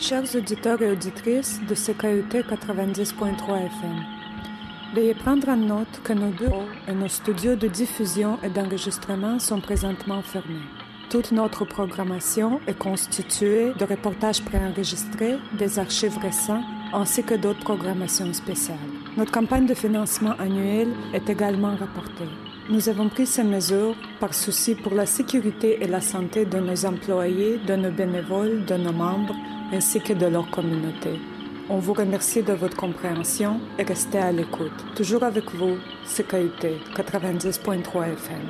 Chers auditeurs et auditrices de CKUT 90.3 FM, veuillez prendre en note que nos bureaux et nos studios de diffusion et d'enregistrement sont présentement fermés. Toute notre programmation est constituée de reportages préenregistrés, des archives récents, ainsi que d'autres programmations spéciales. Notre campagne de financement annuelle est également rapportée. Nous avons pris ces mesures par souci pour la sécurité et la santé de nos employés, de nos bénévoles, de nos membres, ainsi que de leur communauté. On vous remercie de votre compréhension et restez à l'écoute. Toujours avec vous, CKUT 90.3 FM.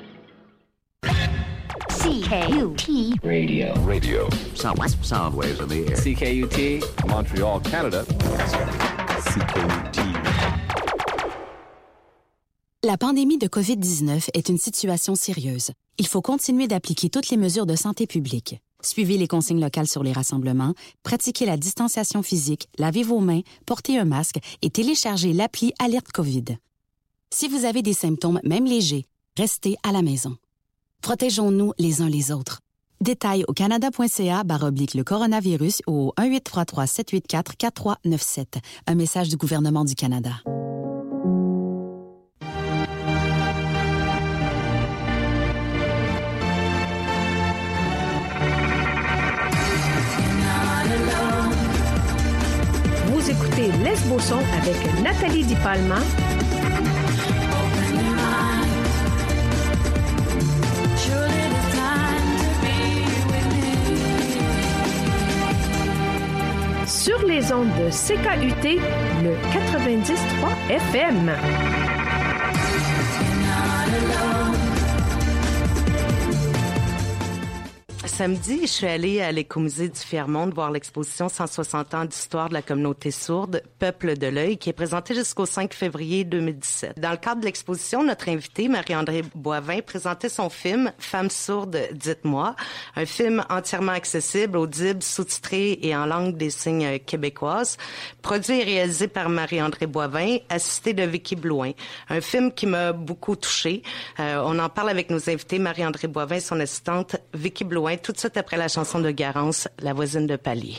CKUT Radio. Sound waves in the air. CKUT Montreal, Canada. CKUT. La pandémie de COVID-19 est une situation sérieuse. Il faut continuer d'appliquer toutes les mesures de santé publique. Suivez les consignes locales sur les rassemblements, pratiquez la distanciation physique, lavez vos mains, portez un masque et téléchargez l'appli Alerte COVID. Si vous avez des symptômes, même légers, restez à la maison. Protégeons-nous les uns les autres. Détails au canada.ca/le coronavirus ou au 1-833-784-4397. Un message du gouvernement du Canada. Vous écoutez Lesbo-son avec Nathalie Di Palma. Sur les ondes de CKUT, le 90.3 FM. Samedi, je suis allée à l'Écomusée du Fier-Monde voir l'exposition 160 ans d'histoire de la communauté sourde, Peuple de l'œil, qui est présentée jusqu'au 5 février 2017. Dans le cadre de l'exposition, notre invitée, Marie-André Boivin, présentait son film « Femme sourde, dites-moi », un film entièrement accessible, audible, sous-titré et en langue des signes québécoise, produit et réalisé par Marie-André Boivin, assistée de Vicky Blouin. Un film qui m'a beaucoup touchée. On en parle avec nos invités, Marie-André Boivin et son assistante Vicky Blouin, tout de suite après la chanson de Garance, La voisine de palier.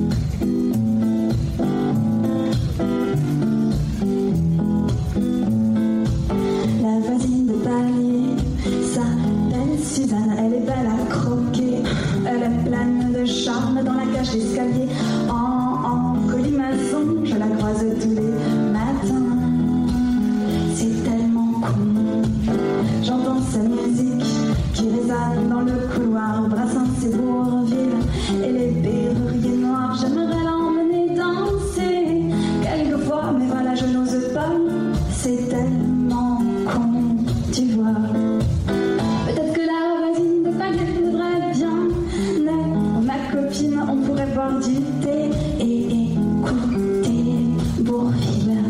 La voisine de palier s'appelle Suzanne, elle est belle à croquer, elle est pleine de charme dans la cage d'escalier, en colimaçon, je la croise tous les matins, c'est tellement con, j'entends sa musique qui résonne dans le couloir, Brassens et Bourville et les berruriers noirs. J'aimerais l'emmener danser quelquefois, mais voilà, je n'ose pas. C'est tellement con, tu vois. Peut-être que la voisine de palier voudrait bien être ma copine. On pourrait boire du thé et écouter Bourville.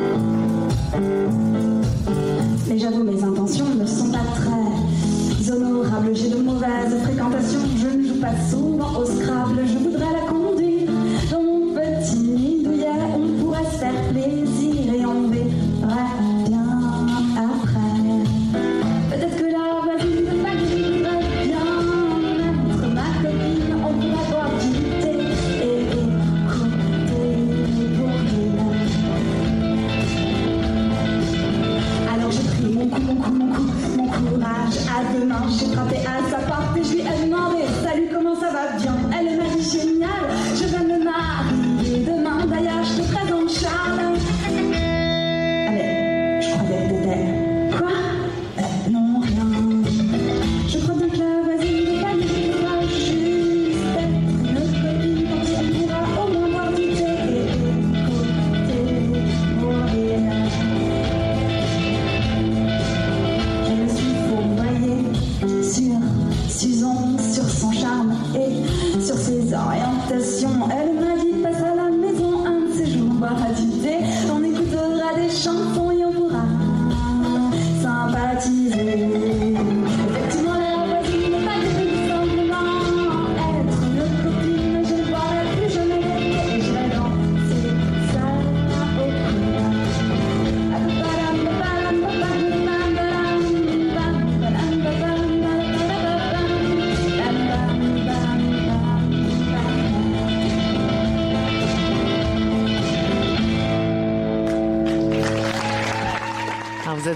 Mais j'avoue, mes intentions ne sont pas très honorable, j'ai de mauvaises fréquentations, je ne joue pas souvent au Scrabble, je voudrais la conduire dans mon petit nid douillet, on pourrait se faire plaisir et on verrait bien après. Peut-être que la voisine de palier voudrait bien être ma copine, on pourrait boire du thé et écouter Bourville. Alors j'ai pris mon courage à deux mains, j'ai frappé à sa porte et je lui ai demandé « Salut, comment ça va bien ?» Elle m'a dit « Génial, je vais me marier demain, d'ailleurs je te présente Charles. » Allez, je crois d'être d'elle. Quoi ? Non, rien. Je crois bien que la voisine de palier va juste être notre copine quand on pourra au moins boire du thé et écouter mourir. Sur Suzanne, sur son charme et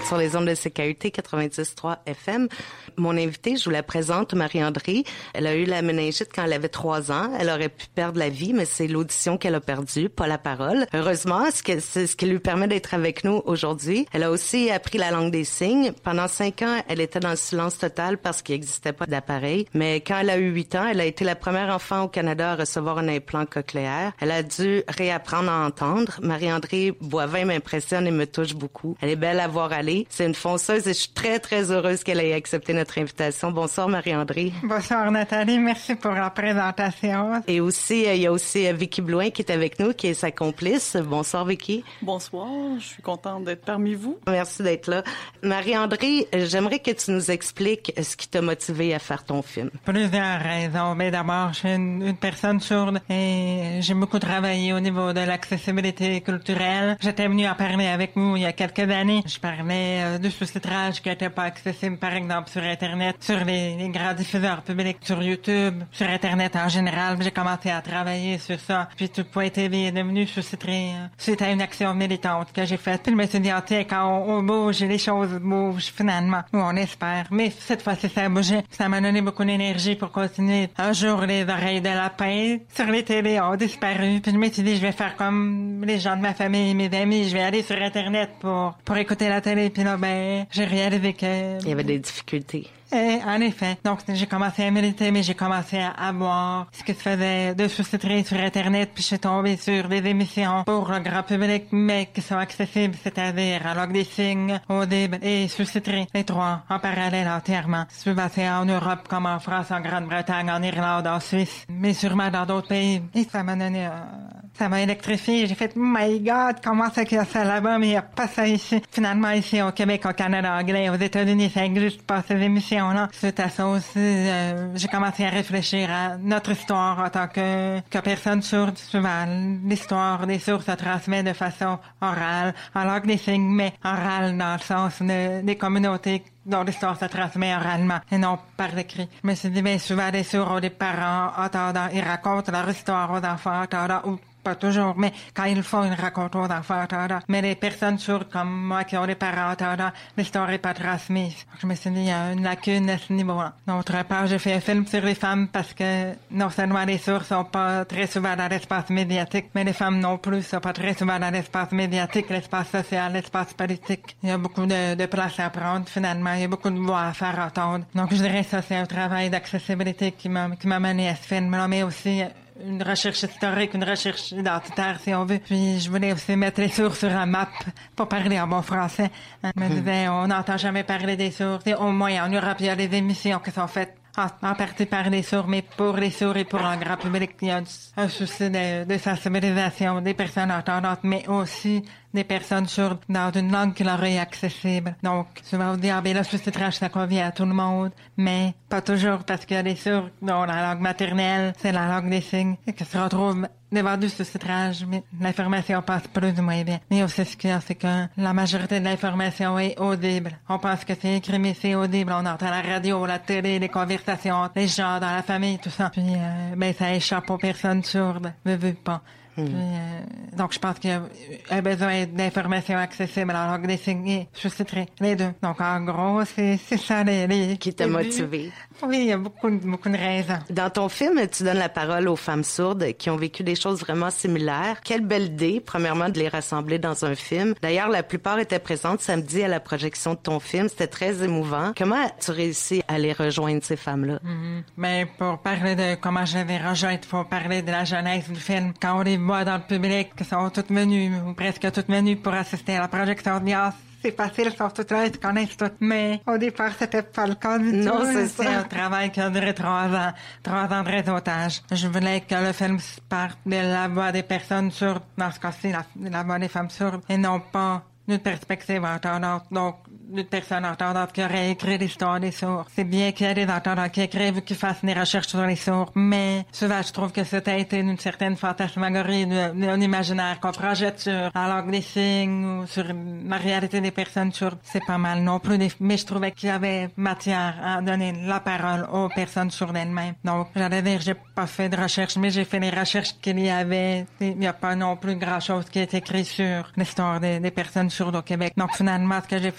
êtes sur les ondes de CKUT 93.3 FM. Mon invitée, je vous la présente, Marie-André. Elle a eu la méningite quand elle avait 3 ans. Elle aurait pu perdre la vie, mais c'est l'audition qu'elle a perdue, pas la parole. Heureusement, c'est ce qui lui permet d'être avec nous aujourd'hui. Elle a aussi appris la langue des signes. Pendant 5 ans, elle était dans le silence total parce qu'il n'existait pas d'appareil. Mais quand elle a eu 8 ans, elle a été la première enfant au Canada à recevoir un implant cochléaire. Elle a dû réapprendre à entendre. Marie-André Boivin m'impressionne et me touche beaucoup. Elle est belle à voir aller. C'est une fonceuse et je suis très, très heureuse qu'elle ait accepté notre invitation. Bonsoir, Marie-André. Bonsoir, Nathalie. Merci pour la présentation. Et aussi, il y a aussi Vicky Blouin qui est avec nous, qui est sa complice. Bonsoir, Vicky. Bonsoir. Je suis contente d'être parmi vous. Merci d'être là. Marie-André, j'aimerais que tu nous expliques ce qui t'a motivé à faire ton film. Plusieurs raisons. Mais d'abord, je suis une personne sourde et j'ai beaucoup travaillé au niveau de l'accessibilité culturelle. J'étais venue en parler avec vous il y a quelques années. Je parlais du sous-titrage qui n'était pas accessible, par exemple, sur Internet, sur les grands diffuseurs publics, sur YouTube, sur Internet en général. J'ai commencé à travailler sur ça. Puis Tout.tv TV est devenu sous-titré suite à une action militante que j'ai faite. Puis je me suis dit, tiens, quand on bouge, les choses bougent finalement. Ou on espère. Mais cette fois-ci, ça a bougé. Ça m'a donné beaucoup d'énergie pour continuer. Un jour, les oreilles de lapin sur les télés ont disparu. Puis je me suis dit, je vais faire comme les gens de ma famille et mes amis. Je vais aller sur Internet pour écouter la télé. Puis là, j'ai réalisé que... Il y avait des difficultés. En effet. Donc, j'ai commencé à militer, mais j'ai commencé à voir ce que se faisait de sous-titrer sur Internet, puis je suis tombée sur des émissions pour le grand public, mais qui sont accessibles, c'est-à-dire à langue des signes, audible et sous-titré. Les trois, en parallèle entièrement. Souvent, c'est en Europe, comme en France, en Grande-Bretagne, en Irlande, en Suisse, mais sûrement dans d'autres pays. Et ça m'a donné... ça m'a électrifié. J'ai fait, my God, comment c'est qu'il y a ça là-bas, mais il n'y a pas ça ici. Finalement, ici, au Québec, au Canada anglais, aux États-Unis, ça existe pas, ces émissions. Suite à ça aussi, j'ai commencé à réfléchir à notre histoire en tant que personne sourde. Souvent, l'histoire des sourds se transmet de façon orale, en langue des signes, mais orale dans le sens des communautés dont l'histoire se transmet oralement et non par l'écrit. Je me suis dit, bien souvent, des sourds ou des parents entendant, ils racontent leur histoire aux enfants entendant, ou pas toujours, mais quand ils le font, ils racontent aux enfants entendants. Mais les personnes sourdes comme moi qui ont des parents entendants, l'histoire n'est pas transmise. Donc, je me suis dit, il y a une lacune à ce niveau-là. D'autre part, j'ai fait un film sur les femmes parce que non seulement les sourds sont pas très souvent dans l'espace médiatique, mais les femmes non plus sont pas très souvent dans l'espace médiatique, l'espace social, l'espace politique. Il y a beaucoup de place à prendre, finalement. Il y a beaucoup de voix à faire entendre. Donc, je dirais que ça, c'est un travail d'accessibilité qui m'a mené à ce film-là, mais aussi une recherche historique, une recherche identitaire, si on veut. Puis je voulais aussi mettre les sourds sur un map, pour parler en bon français. Je me disais, on n'entend jamais parler des sourds. Et au moins, en Europe, il y a des émissions qui sont faites en partie par les sourds, mais pour les sourds et pour un grand public, il y a un souci de sensibilisation des personnes entendantes, mais aussi des personnes sourdes dans une langue qui leur est accessible. Donc, souvent on dit, le sous-titrage, ça convient à tout le monde, mais pas toujours, parce qu'il y a des sourds dont la langue maternelle, c'est la langue des signes, et qui se retrouvent devant du sous-titrage, mais l'information passe plus ou moins bien. Mais aussi, ce qu'il y a, c'est que la majorité de l'information est audible. On pense que c'est écrit, mais c'est audible. On entend la radio, la télé, les conversations, les gens dans la famille, tout ça. Puis, ça échappe aux personnes sourdes, veux pas. Puis, donc, je pense qu'il y a un besoin d'informations accessibles en langue des signes et sous-titrées, les deux. Donc, en gros, c'est ça les qui t'a motivé. Oui, il y a beaucoup de raisons. Dans ton film, tu donnes la parole aux femmes sourdes qui ont vécu des choses vraiment similaires. Quelle belle idée, premièrement, de les rassembler dans un film. D'ailleurs, la plupart étaient présentes samedi à la projection de ton film. C'était très émouvant. Comment as-tu réussi à les rejoindre, ces femmes-là? Mais pour parler de comment je les ai rejointes, il faut parler de la jeunesse du film. Quand on les voit dans le public, qui sont toutes venues, ou presque toutes venues pour assister à la projection de Nias, c'est facile, ils sont toutes là, ils se connaissent toutes. Mais au départ, c'était pas le cas du tout. Non, c'est un travail qui a duré 3 ans. 3 ans de réseautage. Je voulais que le film parte de la voix des personnes sourdes, dans ce cas-ci, la voix des femmes sourdes, et non pas d'une perspective entendante. Donc, d'une personne entendante qui aurait écrit l'histoire des sourds. C'est bien qu'il y ait des entendants qui écrivent, qui fassent des recherches sur les sourds, mais souvent, je trouve que c'était été une certaine fantasmagorie d'un imaginaire qu'on projette sur la langue des signes ou sur la réalité des personnes sourdes. C'est pas mal non plus, mais je trouvais qu'il y avait matière à donner la parole aux personnes sourdes elles-mêmes. Donc, j'allais dire, j'ai pas fait de recherche, mais j'ai fait les recherches qu'il y avait. Il n'y a pas non plus grand-chose qui est écrit sur l'histoire des personnes sourdes au Québec. Donc, finalement, ce que j'ai fait, c'est que j'ai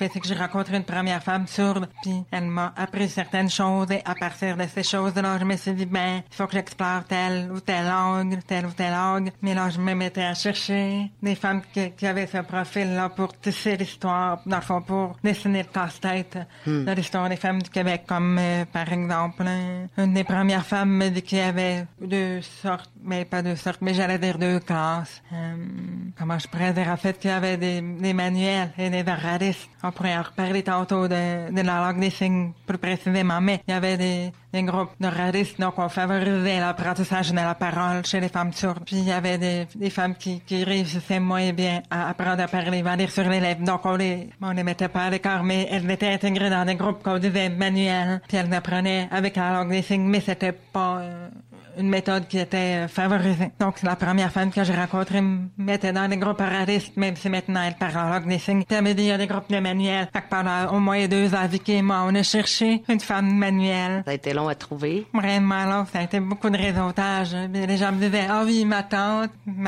rencontré une première femme sourde, puis elle m'a appris certaines choses, et à partir de ces choses-là, je me suis dit, ben, il faut que j'explore telle ou telle langue. Mais là, je me mettais à chercher des femmes qui avaient ce profil-là pour tisser l'histoire, dans le fond, pour dessiner le casse-tête de l'histoire des femmes du Québec, comme, par exemple, une des premières femmes me dit qu'il y avait deux sortes, mais pas deux sortes, mais j'allais dire deux classes. Comment je pourrais dire, en fait, qu'il y avait des manuels et des radistes. On pourrait en reparler tantôt de la langue des signes plus précisément, mais il y avait des groupes de radistes, donc on favorisait l'apprentissage de la parole chez les femmes sourdes. Puis il y avait des femmes qui réussissaient moins bien à apprendre à parler, à lire sur les lèvres. Donc on les mettait pas à l'écart, mais elles étaient intégrées dans des groupes qu'on disait manuels. Puis elles apprenaient avec la langue des signes, mais c'était pas une méthode qui était favorisée. Donc, la première femme que j'ai rencontrée me mettait dans des groupes radistes, même si maintenant elle parle en langue des signes. Puis elle me dit, il y a des groupes de manuels. Fait que pendant au moins 2 ans, Vicky et moi, on a cherché une femme manuelle. Ça a été long à trouver. Vraiment long. Ça a été beaucoup de réseautage. Les gens me disaient, ah oui, ma tante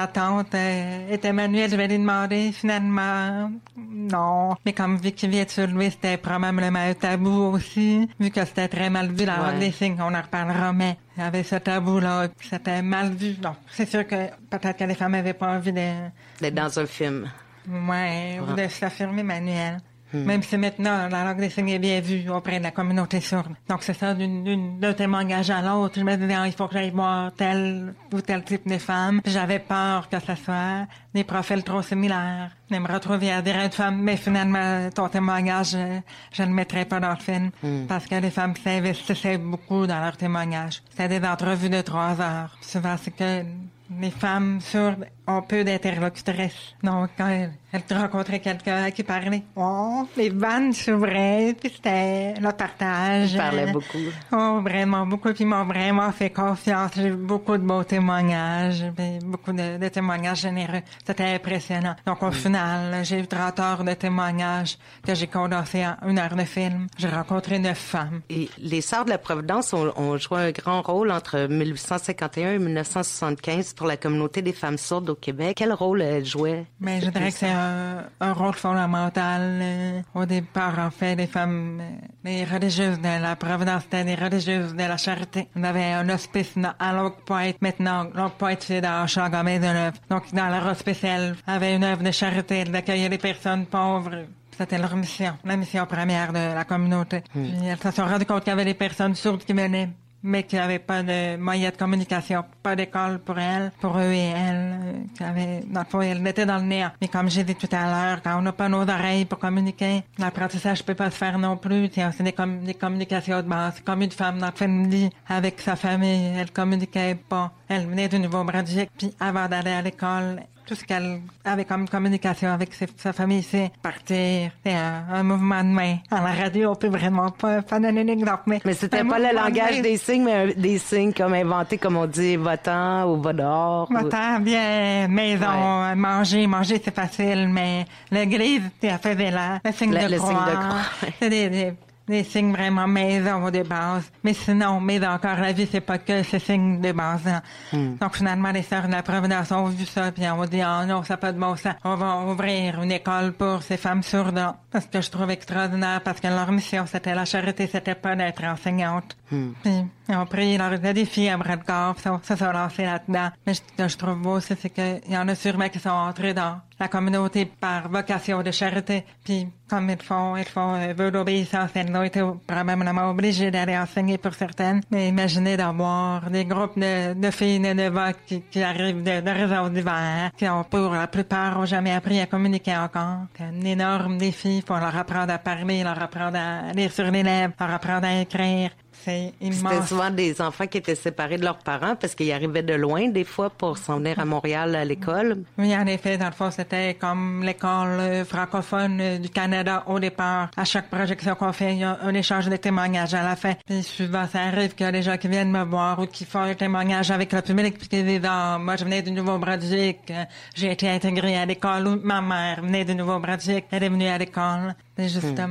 était manuelle. Je vais lui demander. Finalement, non. Mais comme Vicky vient de sur lui, c'était probablement un tabou aussi. Vu que c'était très mal vu la langue des signes. On en reparlera, mais il y avait ce tabou-là, puis c'était mal vu. Donc, c'est sûr que peut-être que les femmes n'avaient pas envie d'être dans un film. Ouais, ou de s'affirmer manuel. Même si maintenant, la langue des signes est bien vue auprès de la communauté sourde. Donc, c'est ça, d'un témoignage à l'autre. Je me disais, il faut que j'aille voir tel ou tel type de femme. J'avais peur que ce soit des profils trop similaires. Je me retrouvais à dire à une femme, mais finalement, ton témoignage, je ne le mettrais pas dans le film. Parce que les femmes s'investissaient beaucoup dans leur témoignage. C'était des entrevues de 3 heures. Souvent, c'est que les femmes sourdes ont peu d'interlocutrices. Donc, quand elles rencontraient quelqu'un à qui parlait, les vannes s'ouvraient, puis c'était le partage. Ils parlaient beaucoup. Oh, vraiment beaucoup, puis ils m'ont vraiment fait confiance. J'ai eu beaucoup de beaux témoignages, beaucoup de témoignages généreux. C'était impressionnant. Donc, au final, j'ai eu 30 heures de témoignages que j'ai condensé en 1 heure de film. J'ai rencontré 9 femmes. Et les Sœurs de la Providence ont joué un grand rôle entre 1851 et 1975 pour la communauté des femmes sourdes au Québec. Quel rôle elles jouaient? Mais je dirais que c'est un rôle fondamental. Au départ, en fait, les femmes, les religieuses de la Providence, c'était des religieuses de la Charité. On avait un hospice à Longue Pointe. Maintenant, Longue Pointe, c'est dans Hochelaga-Maisonneuve. Donc, dans leur hospice, elles avaient une œuvre de charité d'accueillir les personnes pauvres. C'était leur mission, la mission première de la communauté. Puis elles se sont rendues compte qu'il y avait des personnes sourdes qui venaient, mais qui n'avaient pas de moyens de communication, pas d'école pour elles, pour eux et elles, dans le fond, elles étaient dans le néant. Mais comme j'ai dit tout à l'heure, quand on n'a pas nos oreilles pour communiquer, l'apprentissage peut pas se faire non plus. C'est des communications de base. Comme une femme dans le famille, avec sa famille, elle communiquait pas. Elle venait du Nouveau-Brunswick, puis avant d'aller à l'école, tout ce qu'elle avait comme communication avec sa famille, c'est partir. C'est un mouvement de main. À la radio, on peut vraiment pas donner un exemple. Mais c'était pas le langage des signes, mais des signes comme inventés, comme on dit, va-t'en ou va dehors. Va-t'en, bien, maison, manger, c'est facile, mais l'église, elle faisait le signe de croix. C'est des signes vraiment maison de base. Mais sinon, encore, la vie, c'est pas que ces signes de base. Donc, finalement, les Sœurs de la Providence ont vu ça, puis on dit, non, ça n'a pas de bon sens. On va ouvrir une école pour ces femmes sourdes. Parce que je trouve extraordinaire, parce que leur mission, c'était la charité, c'était pas d'être enseignante. Puis, ils ont pris le défi à bras de corps, ça s'est lancé là-dedans. Mais ce que je trouve beau, c'est qu'il y en a sûrement qui sont entrés dans la communauté par vocation de charité. Puis, comme ils font vœu d'obéissance, elles ont été probablement obligées d'aller enseigner pour certaines. Mais imaginez d'avoir des groupes de filles de vote qui arrivent de réseaux divers, qui ont pour la plupart ont jamais appris à communiquer encore. C'est un énorme défi pour leur apprendre à parler, leur apprendre à lire sur les lèvres, leur apprendre à écrire. C'est immense. C'était souvent des enfants qui étaient séparés de leurs parents parce qu'ils arrivaient de loin, des fois, pour s'en venir à Montréal à l'école. Oui, en effet, dans le fond, c'était comme l'école francophone du Canada au départ. À chaque projection qu'on fait, il y a un échange de témoignages à la fin. Puis souvent, ça arrive qu'il y a des gens qui viennent me voir ou qui font un témoignage avec le public puis qui disent, moi, je venais du Nouveau-Brunswick, j'ai été intégrée à l'école, ou ma mère venait du Nouveau-Brunswick, elle est venue à l'école. Et justement,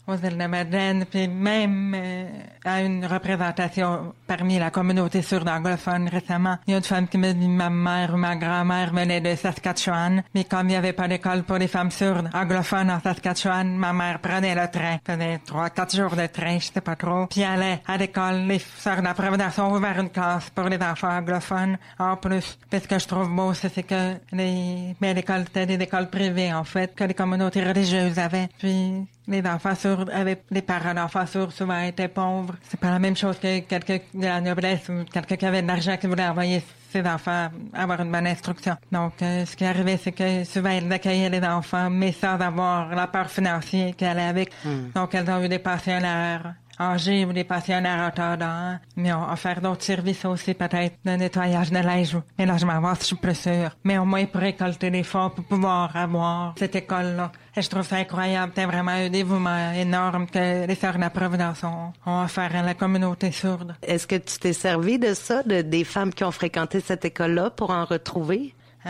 aux îles de Madeleine, puis même à une représentation parmi la communauté sourde anglophone récemment. Il y a une femme qui me dit ma mère ou ma grand-mère venait de Saskatchewan, mais comme il n'y avait pas d'école pour les femmes sourdes anglophones en Saskatchewan, ma mère prenait le train, faisait 3-4 jours de train, je sais pas trop, puis allait à l'école. Les sœurs de la Providence ont ouvert une classe pour les enfants anglophones en plus. Puis ce que je trouve beau, c'est que l'école, c'était des écoles privées en fait, que les communautés religieuses avaient. Puis les enfants sourds les parents d'enfants sourds souvent étaient pauvres. C'est pas la même chose que quelqu'un de la noblesse ou quelqu'un qui avait de l'argent qui voulait envoyer ses enfants avoir une bonne instruction. Donc, ce qui arrivait, c'est que souvent, ils accueillaient les enfants, mais sans avoir l'apport financier qui allait avec. Donc, elles ont eu des pensionnaires âgés ou des pensionnaires retardants, mais on va faire d'autres services aussi, peut-être de nettoyage de linge ou ménagement vaste, je suis plus sûre. Mais au moins pour récolter des fonds pour pouvoir avoir cette école-là. Et je trouve ça incroyable. C'est vraiment un dévouement énorme que les Sœurs de la Providence ont offert à la communauté sourde. Est-ce que tu t'es servi de ça, des femmes qui ont fréquenté cette école-là pour en retrouver?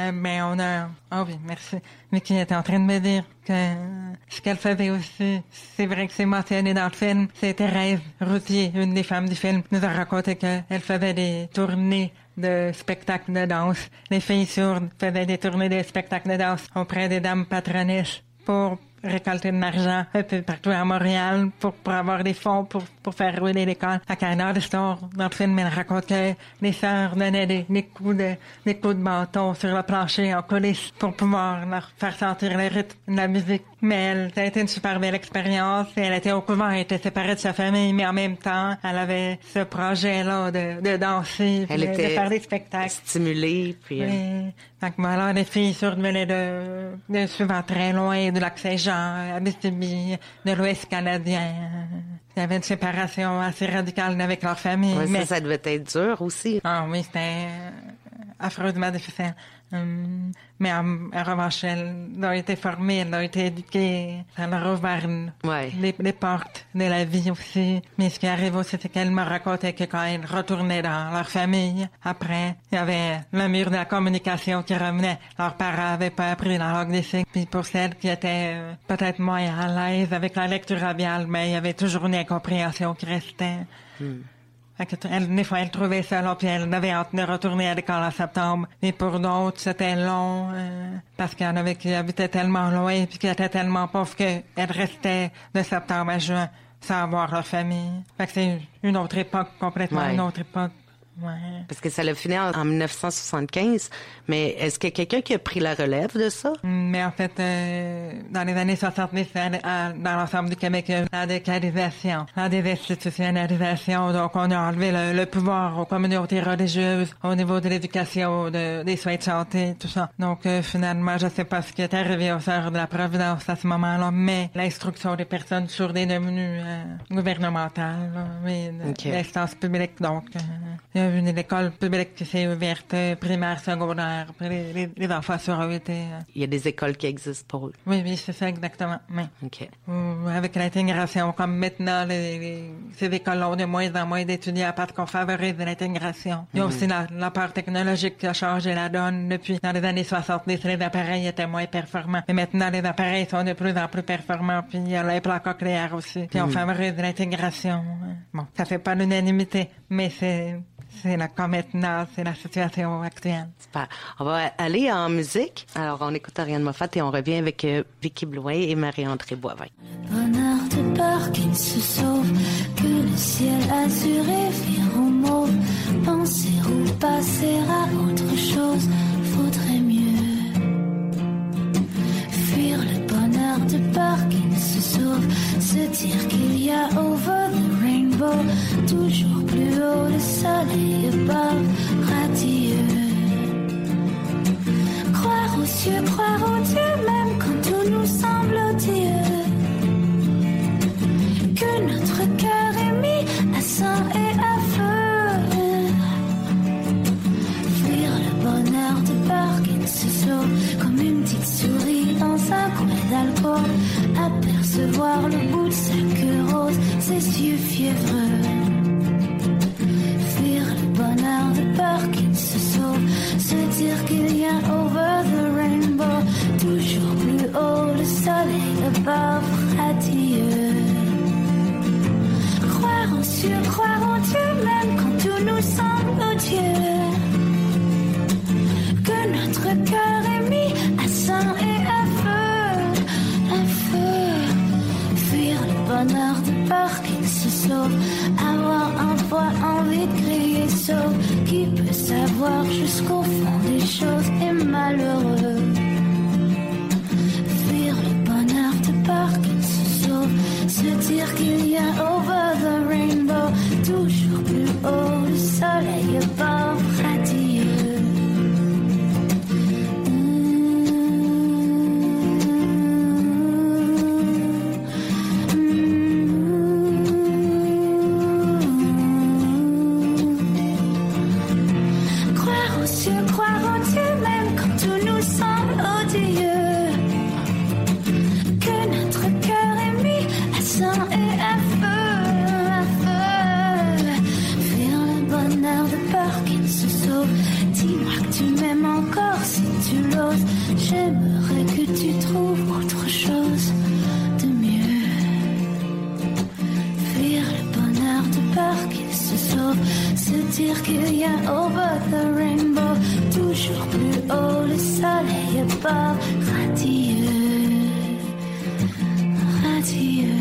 On a... Oh oui, merci. Vicky était en train de me dire que ce qu'elle faisait aussi, c'est vrai que c'est mentionné dans le film, c'est Thérèse Routier, une des femmes du film, nous a raconté qu'elle faisait des tournées de spectacles de danse. Les filles sourdes faisaient des tournées de spectacles de danse auprès des dames patronesses pour récolter de l'argent un peu partout à Montréal pour avoir des fonds pour faire rouler l'école. À Canada, l'histoire dans le film, elle raconte que les sœurs donnaient des coups de bâton sur le plancher en coulisses pour pouvoir leur faire sentir le rythme de la musique. Mais ça a été une super belle expérience. Elle était au couvent, elle était séparée de sa famille, mais en même temps, elle avait ce projet-là de danser, de faire des spectacles. Stimulée, puis... Donc voilà, les filles sourdes venaient de souvent très loin, de Lac-Saint-Jean, Abitibi, de l'Ouest canadien. Il y avait une séparation assez radicale avec leur famille. Oui, mais ça devait être dur aussi. Ah oui, c'était affreusement difficile. Mais en revanche, elle a été formée, elle a été éduquée, ça leur a ouvert les portes de la vie aussi. Mais ce qui arrive aussi, c'est qu'elle me racontait que quand elle retournait dans leur famille, après, il y avait le mur de la communication qui revenait. Leurs parents avaient pas appris la langue des signes. Puis pour celles qui étaient peut-être moins à l'aise avec la lecture labiale, mais il y avait toujours une incompréhension qui restait. Des fois, elle trouvait ça long, puis elle avait hâte de retourner à l'école en septembre. Mais pour d'autres, c'était long, parce qu'il y en avait qui habitaient tellement loin, puis qui étaient tellement pauvres qu'elles restaient de septembre à juin sans voir leur famille. Fait que c'est une autre époque, complètement une autre époque. Ouais. Parce que ça l'a fini en 1975, mais est-ce qu'il y a quelqu'un qui a pris la relève de ça? Mais en fait, dans les années 70, dans l'ensemble du Québec, il y a eu la décadisation, la désinstitutionnalisation. Donc, on a enlevé le pouvoir aux communautés religieuses au niveau de l'éducation, des soins de santé, tout ça. Donc, finalement, je sais pas ce qui est arrivé aux Sœurs de la Providence à ce moment-là, mais l'instruction des personnes sourdes est devenue gouvernementale, l'instance publique. Donc, il y a une école publique qui s'est ouverte, primaire, secondaire, les enfants sourds été... Il y a des écoles qui existent pour eux. Oui, c'est ça, exactement. Mais, OK. Avec l'intégration, comme maintenant, ces écoles-là ont de moins en moins d'étudiants parce qu'on favorise l'intégration. Il y a aussi la part technologique qui a changé la donne depuis dans les années 70. Les appareils étaient moins performants. Mais maintenant, les appareils sont de plus en plus performants. Puis il y a l'implant cochléaire aussi. Puis on favorise l'intégration. Bon, ça fait pas l'unanimité, mais c'est là comme maintenant, c'est la situation actuelle. Super. On va aller en musique. Alors, on écoute Ariane Moffat et on revient avec Vicky Blouin et Marie-André Boivin. Bonheur de peur qu'il se sauve, que le ciel azuré vire au mauve. Penser ou passer à autre chose, faudrait mieux fuir le bonheur de peur qu'il se sauve, se dire qu'il y a over the rainbow, toujours plus haut le soleil above, radieux. Croire aux cieux, croire aux dieux, même quand tout nous semble odieux. Que notre cœur est mis à sang et à feu. Fuir le bonheur de peur qu'il se sauve, comme une petite souris dans un coin d'alcool. Apercevoir le bout de sa queue rose, ses yeux fiévreux. Fuir le bonheur de peur qu'il se sauve, se dire qu'il y a over the rainbow, toujours cieux, croire en Dieu, même quand tout nous semble odieux. Que notre cœur est mis à sang et à feu, fuir le bonheur de peur qu'il se sauve, avoir un poids, envie de crier sauve, qui peut savoir jusqu'au fond des choses est malheureux. Fuir le bonheur de peur qu'il se sauve, se dire qu'il y a over the rainbow, toujours plus haut, le soleil bord radieux. J'aimerais que tu trouves autre chose de mieux. Fuir le bonheur de peur qu'il se sauve, se dire qu'il y a over the rainbow, toujours plus haut, le soleil est pas radieux, radieux.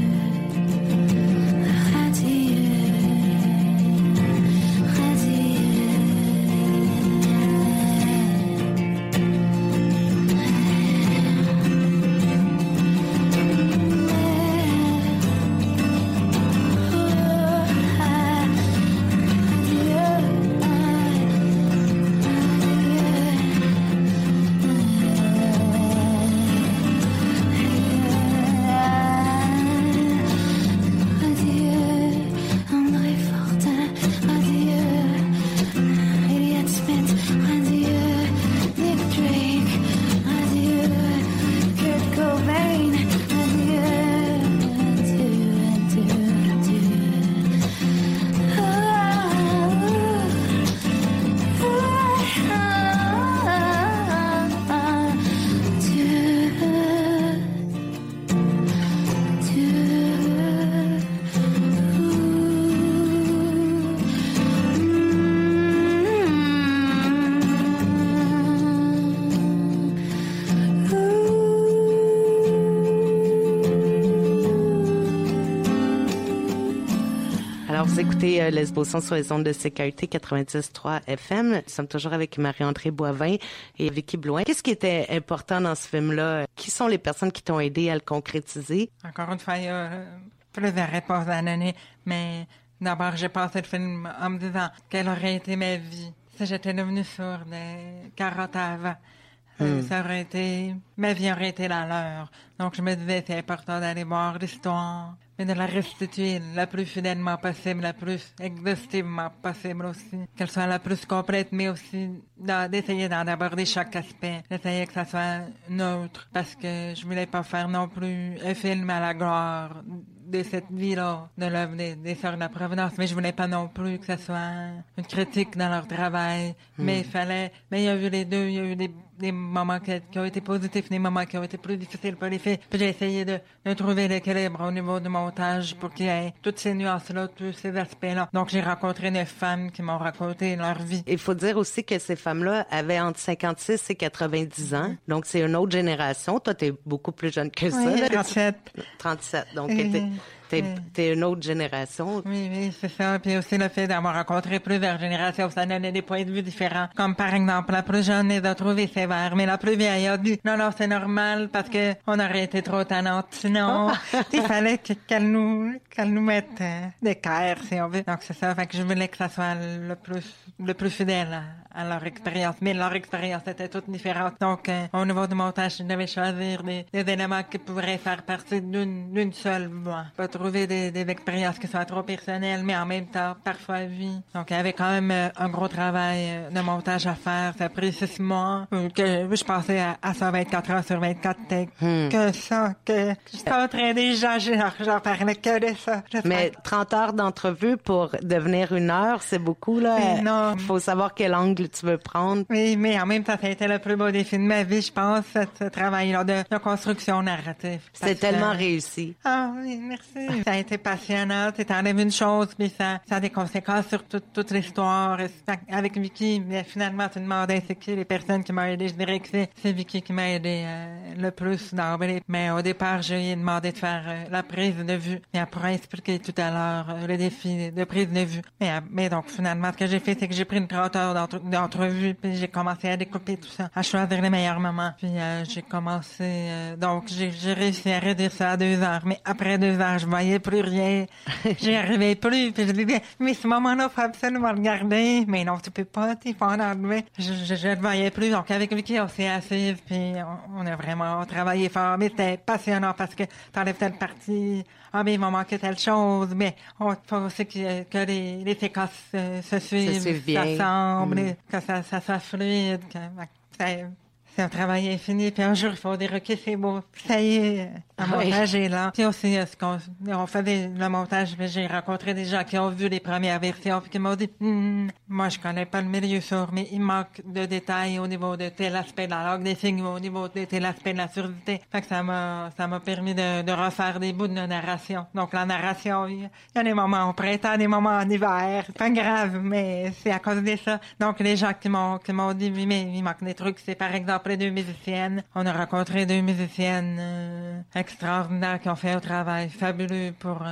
Vous écoutez Lesbo-Son sur les ondes de CKUT 90.3 FM. Nous sommes toujours avec Marie-Andrée Boivin et Vicky Blouin. Qu'est-ce qui était important dans ce film-là? Qui sont les personnes qui t'ont aidé à le concrétiser? Encore une fois, il y a plusieurs réponses à donner, mais d'abord, j'ai passé le film en me disant quelle aurait été ma vie si j'étais devenue sourde 40 ans avant. Ça aurait été... Ma vie aurait été la leur. Donc, je me disais, c'est important d'aller voir l'histoire, mais de la restituer la plus fidèlement possible, la plus exhaustivement possible aussi. Qu'elle soit la plus complète, mais aussi d'essayer d'en aborder chaque aspect, d'essayer que ça soit neutre, parce que je voulais pas faire non plus un film à la gloire de cette vie-là, de l'œuvre des Sœurs de la Providence, mais je voulais pas non plus que ça soit une critique dans leur travail, mais il fallait, mais il y a eu les deux, il y a eu des moments qui ont été positifs, des moments qui ont été plus difficiles pour les filles, puis j'ai essayé de trouver l'équilibre au niveau du montage pour qu'il y ait toutes ces nuances-là, tous ces aspects-là. Donc j'ai rencontré 9 femmes qui m'ont raconté leur vie. Il faut dire aussi que ces femmes-là avaient entre 56 et 90 ans, donc c'est une autre génération. Toi, t'es beaucoup plus jeune que ça. Oui, là. 37. 37, donc t'es une autre génération. Oui, c'est ça. Puis aussi le fait d'avoir rencontré plusieurs générations, ça donnait des points de vue différents. Comme par exemple, la plus jeune les a trouvés sévères, mais la plus vieille a dit non, c'est normal parce que on aurait été trop tannante. Sinon, il fallait qu'elle nous mette d'équerre, si on veut. Donc c'est ça. Fait que je voulais que ça soit le plus fidèle à leur expérience. Mais leur expérience était toute différente. Donc, au niveau du montage, je devais choisir des éléments qui pourraient faire partie d'une seule voix. Pas trouver des expériences qui soient trop personnelles, mais en même temps, parfois vie. Donc, il y avait quand même un gros travail de montage à faire. Ça a pris 6 mois. Que je pensais à ça 24 heures sur 24 takes. Que j'étais en train déjà, j'en parlais que de ça. Mais 30 heures d'entrevue pour devenir 1 heure, c'est beaucoup, là. Non. Faut savoir quel angle tu veux prendre. Oui, mais en même temps, ça a été le plus beau défi de ma vie, je pense, ce travail-là de construction narrative. C'est tellement réussi. Ah oui, merci. Ça a été passionnant. Tu t'enlèves une chose, puis ça a des conséquences sur toute l'histoire. Avec Vicky, mais finalement, tu demandais c'est qui les personnes qui m'ont aidé. Je dirais que c'est Vicky qui m'a aidé le plus d'emblée. Mais au départ, j'ai demandé de faire la prise de vue. Et elle pourra expliquer tout à l'heure le défi de prise de vue. Mais donc, finalement, ce que j'ai fait, c'est que j'ai pris une 30 heures d'entrevue, puis j'ai commencé à découper tout ça, à choisir les meilleurs moments. Puis j'ai commencé... donc, j'ai réussi à réduire ça à 2 heures. Mais après 2 heures, je voyais plus rien. J'y arrivais plus. Puis je disais, mais ce moment-là, faut absolument le garder. Mais non, tu peux pas, il faut en enlever. Je le voyais plus. Donc, avec Vicky, on s'est assis, puis on a vraiment travaillé fort. Mais c'était passionnant parce que t'enlèves telle partie. Ah, mais il m'a manqué telle chose. Mais il faut aussi que les séquences se suivent, s'assemblent, que ça soit fluide, c'est un travail infini, puis un jour, il faut dire, OK, c'est beau, ça y est, le montage est là. Puis aussi, on faisait le montage, mais j'ai rencontré des gens qui ont vu les premières versions, puis qui m'ont dit, moi, je connais pas le milieu sourd, mais il manque de détails au niveau de tel aspect de la langue des signes, au niveau de tel aspect de la surdité. Fait que ça m'a permis de refaire des bouts de narration. Donc, la narration, il y a des moments au printemps, des moments en hiver. C'est pas grave, mais c'est à cause de ça. Donc, les gens qui m'ont dit, mais il manque des trucs, c'est par exemple, les 2 musiciennes. On a rencontré 2 musiciennes extraordinaires qui ont fait un travail fabuleux pour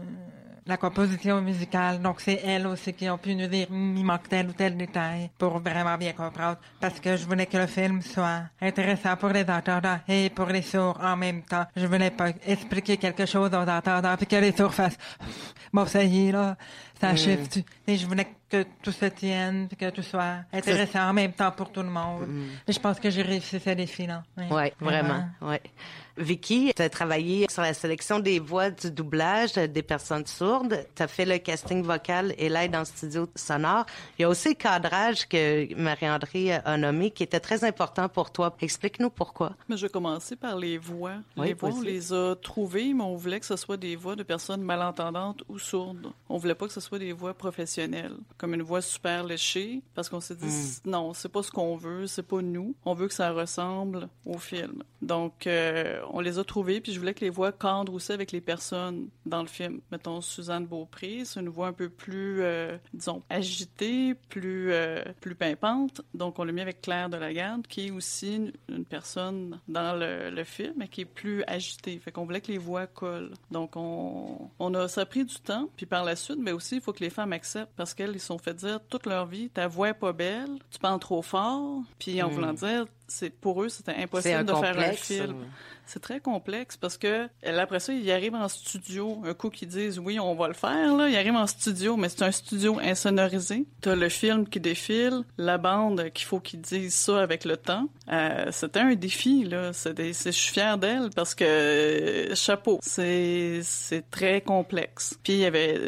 la composition musicale. Donc, c'est elles aussi qui ont pu nous dire il manque tel ou tel détail pour vraiment bien comprendre. Parce que je voulais que le film soit intéressant pour les entendants et pour les sourds en même temps. Je voulais pas expliquer quelque chose aux entendants puis que les sourds fassent bon, ça y est, là, ça shift. Et je voulais que tout se tienne puis que tout soit intéressant en même temps pour tout le monde. Et je pense que j'ai réussi ce défi-là. Oui, vraiment. Ouais. Vicky, tu as travaillé sur la sélection des voix du doublage des personnes sourdes. Tu as fait le casting vocal et l'aide en studio sonore. Il y a aussi le cadrage que Marie-André a nommé qui était très important pour toi. Explique-nous pourquoi. Mais je vais commencer par les voix. Oui, les voix, on les a trouvées, mais on voulait que ce soit des voix de personnes malentendantes ou sourdes. On voulait pas que ce soit des voix professionnelles, comme une voix super léchée, parce qu'on s'est dit, non, c'est pas ce qu'on veut, c'est pas nous. On veut que ça ressemble au film. Donc, on les a trouvés, puis je voulais que les voix cadrent aussi avec les personnes dans le film. Mettons, Suzanne Beaupré, c'est une voix un peu plus, disons, agitée, plus pimpante. Donc, on l'a mis avec Claire Delagarde, qui est aussi une personne dans le film, mais qui est plus agitée. Fait qu'on voulait que les voix collent. Donc, ça a pris du temps, puis par la suite, mais aussi, il faut que les femmes acceptent, parce qu'elles, ils se sont fait dire toute leur vie, ta voix est pas belle, tu parles trop fort, puis en voulant dire, pour eux, c'était impossible de faire un film. C'est très complexe parce que après ça, ils arrivent en studio. Un coup qu'ils disent oui, on va le faire, là, ils arrivent en studio, mais c'est un studio insonorisé. T'as le film qui défile, la bande qu'il faut qu'ils disent ça avec le temps. C'était un défi, là. Je suis fière d'elle parce que chapeau, c'est très complexe. Puis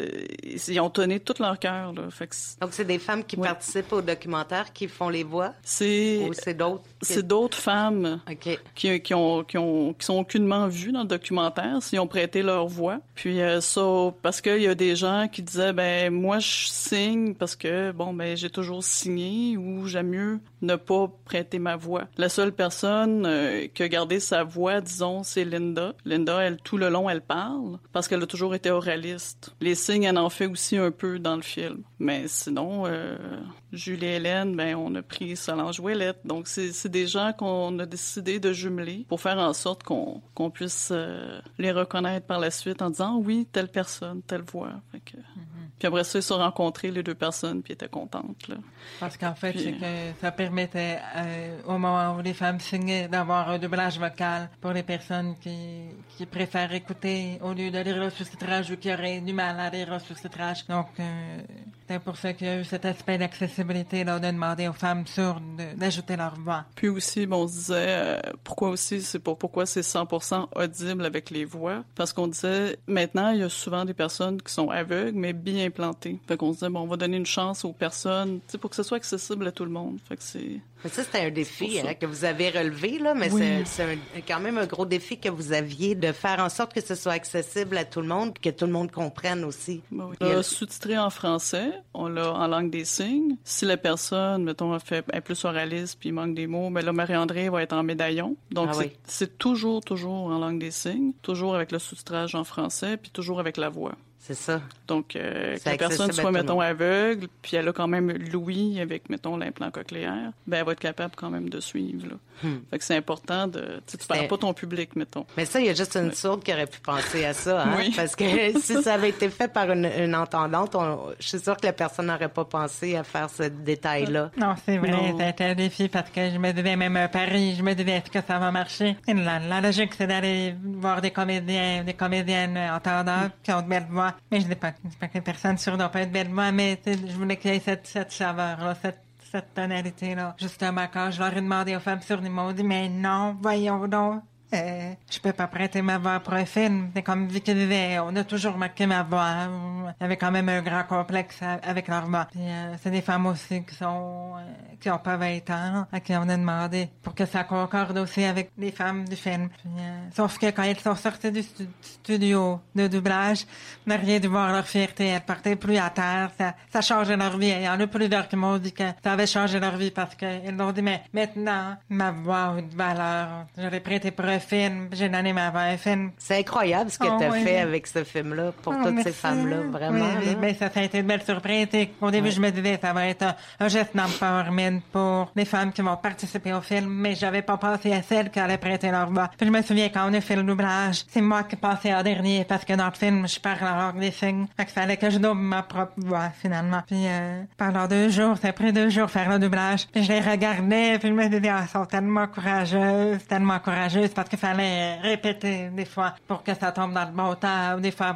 ils ont donné tout leur cœur, là. Fait que donc c'est des femmes qui participent au documentaire qui font les voix. Ou c'est d'autres. C'est d'autres femmes qui sont aucunement vues dans le documentaire, s'ils ont prêté leur voix. Puis parce qu'il y a des gens qui disaient, ben moi je signe parce que bon ben j'ai toujours signé, ou j'aime mieux ne pas prêter ma voix. La seule personne qui a gardé sa voix, disons, c'est Linda. Linda, elle tout le long elle parle parce qu'elle a toujours été oraliste. Les signes, elle en fait aussi un peu dans le film. Mais sinon, Julie et Hélène, ben on a pris Solange Ouellette. Donc c'est des gens qu'on a décidé de jumeler pour faire en sorte qu'on puisse les reconnaître par la suite en disant oui, telle personne, telle voix. Fait que... Puis après ça, ils se sont rencontrés, les 2 personnes, puis ils étaient contentes. Là. Parce qu'en fait, c'est que ça permettait, au moment où les femmes signaient, d'avoir un doublage vocal pour les personnes qui préfèrent écouter au lieu de lire le sous-titrage ou qui auraient du mal à lire le sous-titrage. Donc, c'est pour ça qu'il y a eu cet aspect d'accessibilité, là, de demander aux femmes sourdes d'ajouter leur voix. Puis aussi, on se disait, pourquoi c'est 100% audible avec les voix? Parce qu'on disait, maintenant, il y a souvent des personnes qui sont aveugles, mais bien implantées. Fait qu'on se disait, on va donner une chance aux personnes, pour que ce soit accessible à tout le monde. Fait que Mais ça, c'était un défi que vous avez relevé, là, mais c'est quand même un gros défi que vous aviez de faire en sorte que ce soit accessible à tout le monde, que tout le monde comprenne aussi. On l'a sous-titré en français, on l'a en langue des signes. Si la personne, mettons, est plus oraliste puis il manque des mots, là, Marie-André va être en médaillon. Donc, c'est toujours en langue des signes, toujours avec le sous-titrage en français puis toujours avec la voix. C'est ça. Donc, que la personne soit, mettons, aveugle, puis elle a quand même l'ouïe avec, mettons, l'implant cochléaire, elle va être capable quand même de suivre, là. Fait que c'est important de... Tu parles pas ton public, mettons. Mais ça, il y a juste une sourde qui aurait pu penser à ça, hein? Oui. Parce que si ça avait été fait par une entendante, je suis sûre que la personne n'aurait pas pensé à faire ce détail-là. Non, c'est vrai, c'était un défi parce que je me disais, même à Paris, je me disais, est-ce que ça va marcher? Et la logique, c'est d'aller voir des comédiennes entendantes qui ont de belles voix. Mais je dis pas que les personnes sourdes n'ont pas de belles voix, mais je voulais qu'il y ait cette saveur-là, cette tonalité-là. Justement, quand je leur ai demandé aux femmes sourdes, ils m'ont dit, mais non, voyons donc. Je peux pas prêter ma voix pour un film. C'est comme Vicky disait, on a toujours marqué ma voix. Il y avait quand même un grand complexe avec leur voix. Puis, c'est des femmes aussi qui ont pas 20 ans, à qui on a demandé pour que ça concorde aussi avec les femmes du film. Puis, sauf que quand elles sont sorties du studio de doublage, on n'a rien dû voir leur fierté. Elles partaient plus à terre. Ça changeait leur vie. Il y en a plusieurs qui m'ont dit que ça avait changé leur vie parce qu'elles m'ont dit, mais maintenant, ma voix a une valeur. J'aurais prêté pour un film, j'ai donné ma voix à un film. C'est incroyable ce que tu as fait avec ce film-là pour toutes ces femmes-là, vraiment. Oui, mais ça a été une belle surprise. Au début, je me disais, ça va être un geste d'empowerment pour les femmes qui vont participer au film, mais j'avais pas pensé à celles qui allaient prêter leur voix. Puis je me souviens, quand on a fait le doublage, c'est moi qui passais en dernier parce que dans le film, je parle en langue des signes. Fait qu'il fallait que je double ma propre voix, finalement. Puis pendant 2 jours, ça a pris 2 jours faire le doublage. Puis je les regardais, puis je me disais, elles sont tellement courageuses parce qu'il fallait répéter des fois pour que ça tombe dans le bon temps. Des fois,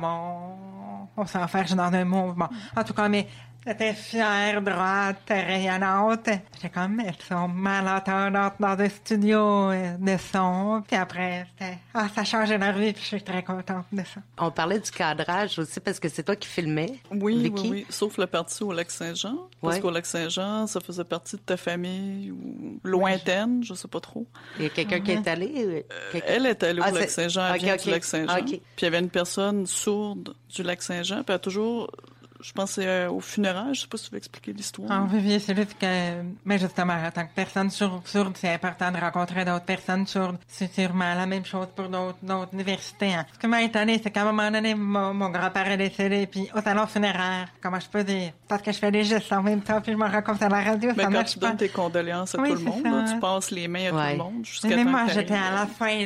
on s'enferme dans un mot. Bon, en tout cas, mais j'étais fière, droite, rayonnante. J'étais comme, elles sont malentendantes dans un studio de son. Puis après, ça changeait leur vie, puis je suis très contente de ça. On parlait du cadrage aussi, parce que c'est toi qui filmais, Oui, sauf la partie au Lac-Saint-Jean. Parce qu'au Lac-Saint-Jean, ça faisait partie de ta famille ou lointaine, je sais pas trop. Il y a quelqu'un qui est allé? Elle est allée au Lac-Saint-Jean, elle vient du Lac-Saint-Jean. Okay. Puis il y avait une personne sourde du Lac-Saint-Jean, puis elle a toujours... Je pense que c'est au funérail. Je sais pas si tu veux expliquer l'histoire. Oui, c'est juste que, mais justement, en tant que personne sourde, c'est important de rencontrer d'autres personnes sourdes. C'est sûrement la même chose pour d'autres universités. Hein. Ce qui m'a étonné, c'est qu'à un moment donné, mon grand-père est décédé, puis au salon funéraire, comment je peux dire? Parce que je fais des gestes en même temps, puis je me raconte à la radio, mais ça quand marche tu pas. donnes tes condoléances à tout le monde, là, tu passes les mains à tout le monde jusqu'à mais temps moi, que j'étais à la fin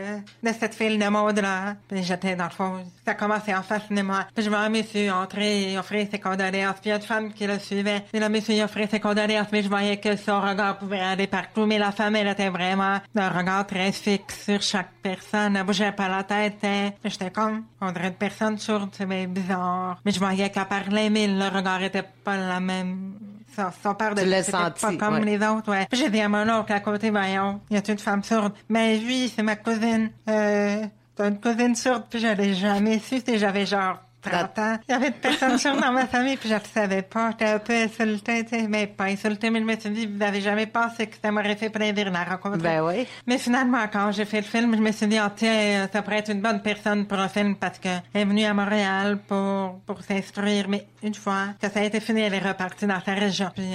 de cette file de mode-là. Puis j'étais dans le fond, ça commençait en face de moi. Puis je vois un monsieur entrer et offrir ses condoléances. Puis il y a une femme qui le suivait. Puis le monsieur il offrait ses condoléances, mais je voyais que son regard pouvait aller partout. Mais la femme, elle était vraiment d'un regard très fixe sur chaque personne. Elle bougeait pas la tête. J'étais comme, on dirait une personne sourde, c'est bien bizarre. Mais je voyais qu'elle parlait, mais le regard était pas la même. Son père de l'as c'était senti, pas comme les autres, ouais. Puis j'ai dit à mon oncle à côté, voyons, il y a une femme sourde. Mais oui, c'est ma cousine. T'as une cousine sourde, puis je l'ai jamais su, j'avais genre 30 ans. Il y avait une personne sourde dans ma famille, puis je le savais pas. J'étais un peu insultée, mais pas insultée, mais je me suis dit, vous n'avez jamais pensé que ça m'aurait fait plaisir de la rencontrer. Ben oui. Mais finalement, quand j'ai fait le film, je me suis dit, tiens, ça pourrait être une bonne personne pour un film parce qu'elle est venue à Montréal pour s'instruire. Mais une fois que ça a été fini, elle est repartie dans sa région. Puis,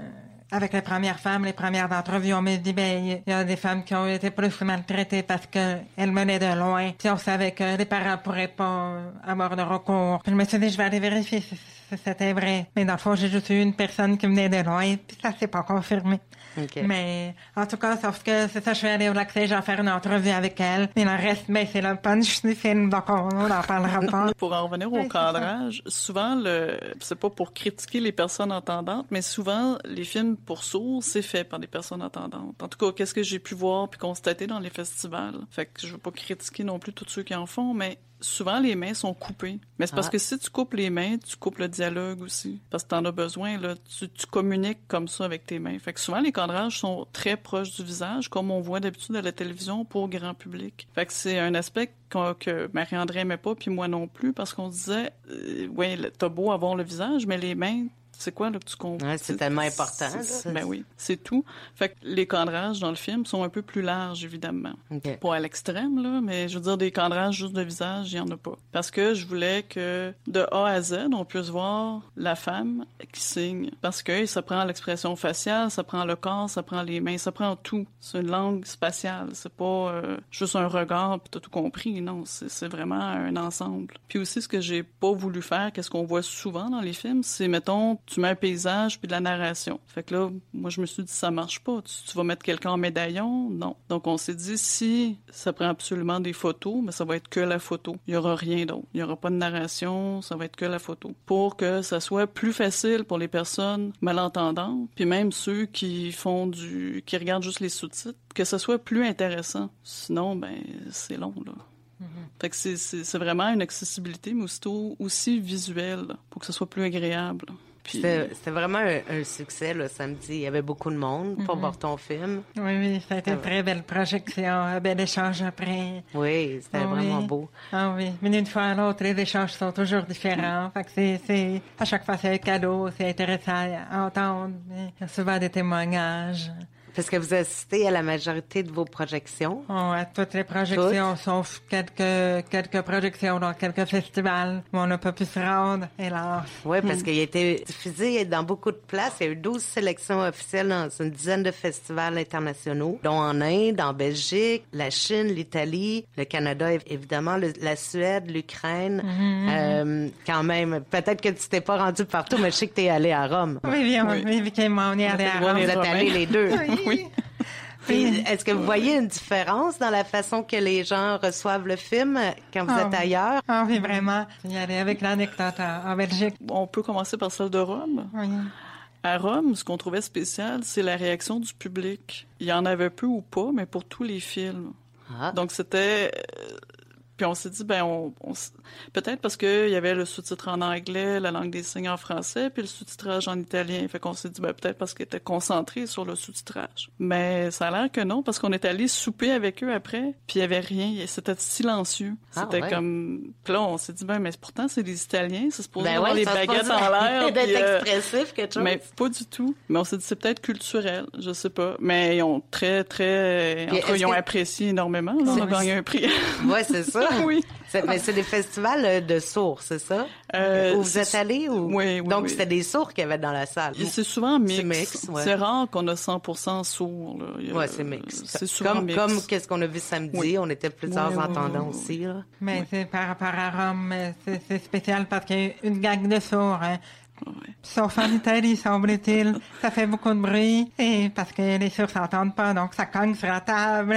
avec les premières femmes, les premières entrevues, on m'a dit, il y a des femmes qui ont été plus maltraitées parce qu'elles menaient de loin. Puis on savait que les parents pourraient pas avoir de recours. Puis je me suis dit, je vais aller vérifier si c'était vrai. Mais dans le fond, j'ai juste eu une personne qui venait de loin, puis ça s'est pas confirmé. Okay. Mais en tout cas, sauf que c'est ça, je suis allée au Lac-Saint-Jean faire une entrevue avec elle. Mais le reste, c'est le punch du film, donc on n'en parlera pas. Pour en revenir au cadrage, souvent, c'est pas pour critiquer les personnes entendantes, mais souvent, les films pour sourds, c'est fait par des personnes entendantes. En tout cas, qu'est-ce que j'ai pu voir puis constater dans les festivals. Fait que je veux pas critiquer non plus tous ceux qui en font, mais souvent, les mains sont coupées. Mais c'est parce que si tu coupes les mains, tu coupes le dialogue aussi. Parce que t'en as besoin, là. Tu communiques comme ça avec tes mains. Fait que souvent, les cadrages sont très proches du visage, comme on voit d'habitude à la télévision pour grand public. Fait que c'est un aspect que Marie-André aimait pas, puis moi non plus, parce qu'on disait, t'as beau avoir le visage, mais les mains, C'est quoi là, que tu comprends? Ouais, c'est tellement important. Ben oui, c'est tout. Fait que les cadrages dans le film sont un peu plus larges, évidemment. Okay. Pas à l'extrême, là, mais je veux dire, des cadrages juste de visage, il n'y en a pas. Parce que je voulais que, de A à Z, on puisse voir la femme qui signe. Parce que ça prend l'expression faciale, ça prend le corps, ça prend les mains, ça prend tout. C'est une langue spatiale. C'est pas juste un regard puis t'as tout compris. Non, c'est vraiment un ensemble. Puis aussi, ce que j'ai pas voulu faire, qu'est-ce qu'on voit souvent dans les films, c'est, mettons, tu mets un paysage puis de la narration. Fait que là, moi, je me suis dit, ça marche pas. Tu vas mettre quelqu'un en médaillon? Non. Donc, on s'est dit, si ça prend absolument des photos, mais ça va être que la photo. Il y aura rien d'autre. Il y aura pas de narration, ça va être que la photo. Pour que ça soit plus facile pour les personnes malentendantes, puis même ceux qui qui regardent juste les sous-titres, que ça soit plus intéressant. Sinon, ben, c'est long, là. Fait que c'est vraiment une accessibilité, mais aussi visuelle, pour que ce soit plus agréable. Puis... C'était vraiment un succès, là, samedi. Il y avait beaucoup de monde pour voir ton film. Oui, ça a été une très belle projection, un bel échange après. Oui, c'était vraiment beau. Ah oui, mais d'une fois à l'autre, les échanges sont toujours différents. Fait que à chaque fois, c'est un cadeau, c'est intéressant à entendre. Il y a souvent des témoignages. Parce que vous assistez à la majorité de vos projections. Oh, à toutes les projections, sauf quelques projections dans quelques festivals où on n'a pas pu se rendre, hélas. Oui, parce qu'il a été diffusé dans beaucoup de places. Il y a eu 12 sélections officielles dans une dizaine de festivals internationaux, dont en Inde, en Belgique, la Chine, l'Italie, le Canada, évidemment, la Suède, l'Ukraine. Quand même, peut-être que tu t'es pas rendu partout, mais je sais que tu es allé à Rome. Oui, on est allé à Rome. Vous êtes allés les deux. Oui. Puis, est-ce que vous voyez une différence dans la façon que les gens reçoivent le film quand vous êtes ailleurs? Ah oui, vraiment. Il y allait avec l'anecdote en Belgique. On peut commencer par celle de Rome. Oui. À Rome, ce qu'on trouvait spécial, c'est la réaction du public. Il y en avait peu ou pas, mais pour tous les films. Ah. Donc, c'était... Puis on s'est dit, peut-être parce qu'il y avait le sous-titre en anglais, la langue des signes en français, puis le sous-titrage en italien. Fait qu'on s'est dit, peut-être parce qu'ils étaient concentrés sur le sous-titrage. Mais ça a l'air que non, parce qu'on est allé souper avec eux après, puis il y avait rien. C'était silencieux. C'était comme... Puis là, on s'est dit, mais pourtant, c'est des Italiens, c'est supposé avoir les baguettes en l'air. D'être expressif, quelque chose. Mais pas du tout. Mais on s'est dit, c'est peut-être culturel, je sais pas. Mais ils ont ils ont apprécié énormément. Là, on a gagné un prix. Ouais, c'est ça. Oui. Mais c'est des festivals de sourds, c'est ça? Où vous êtes allés? Oui. Donc, c'était des sourds qu'il y avait dans la salle. C'est souvent mix. C'est mix, ouais. C'est rare qu'on a 100% sourds. Oui, c'est mix. C'est souvent mix. Comme qu'est-ce qu'on a vu samedi, on était plusieurs entendants aussi. Là. Mais c'est par rapport à Rome, c'est spécial parce qu'il y a une gang de sourds, hein. Ouais. Sauf en Italie, semble-t-il, ça fait beaucoup de bruit, et parce que les sourds s'entendent pas, donc ça cogne sur la table,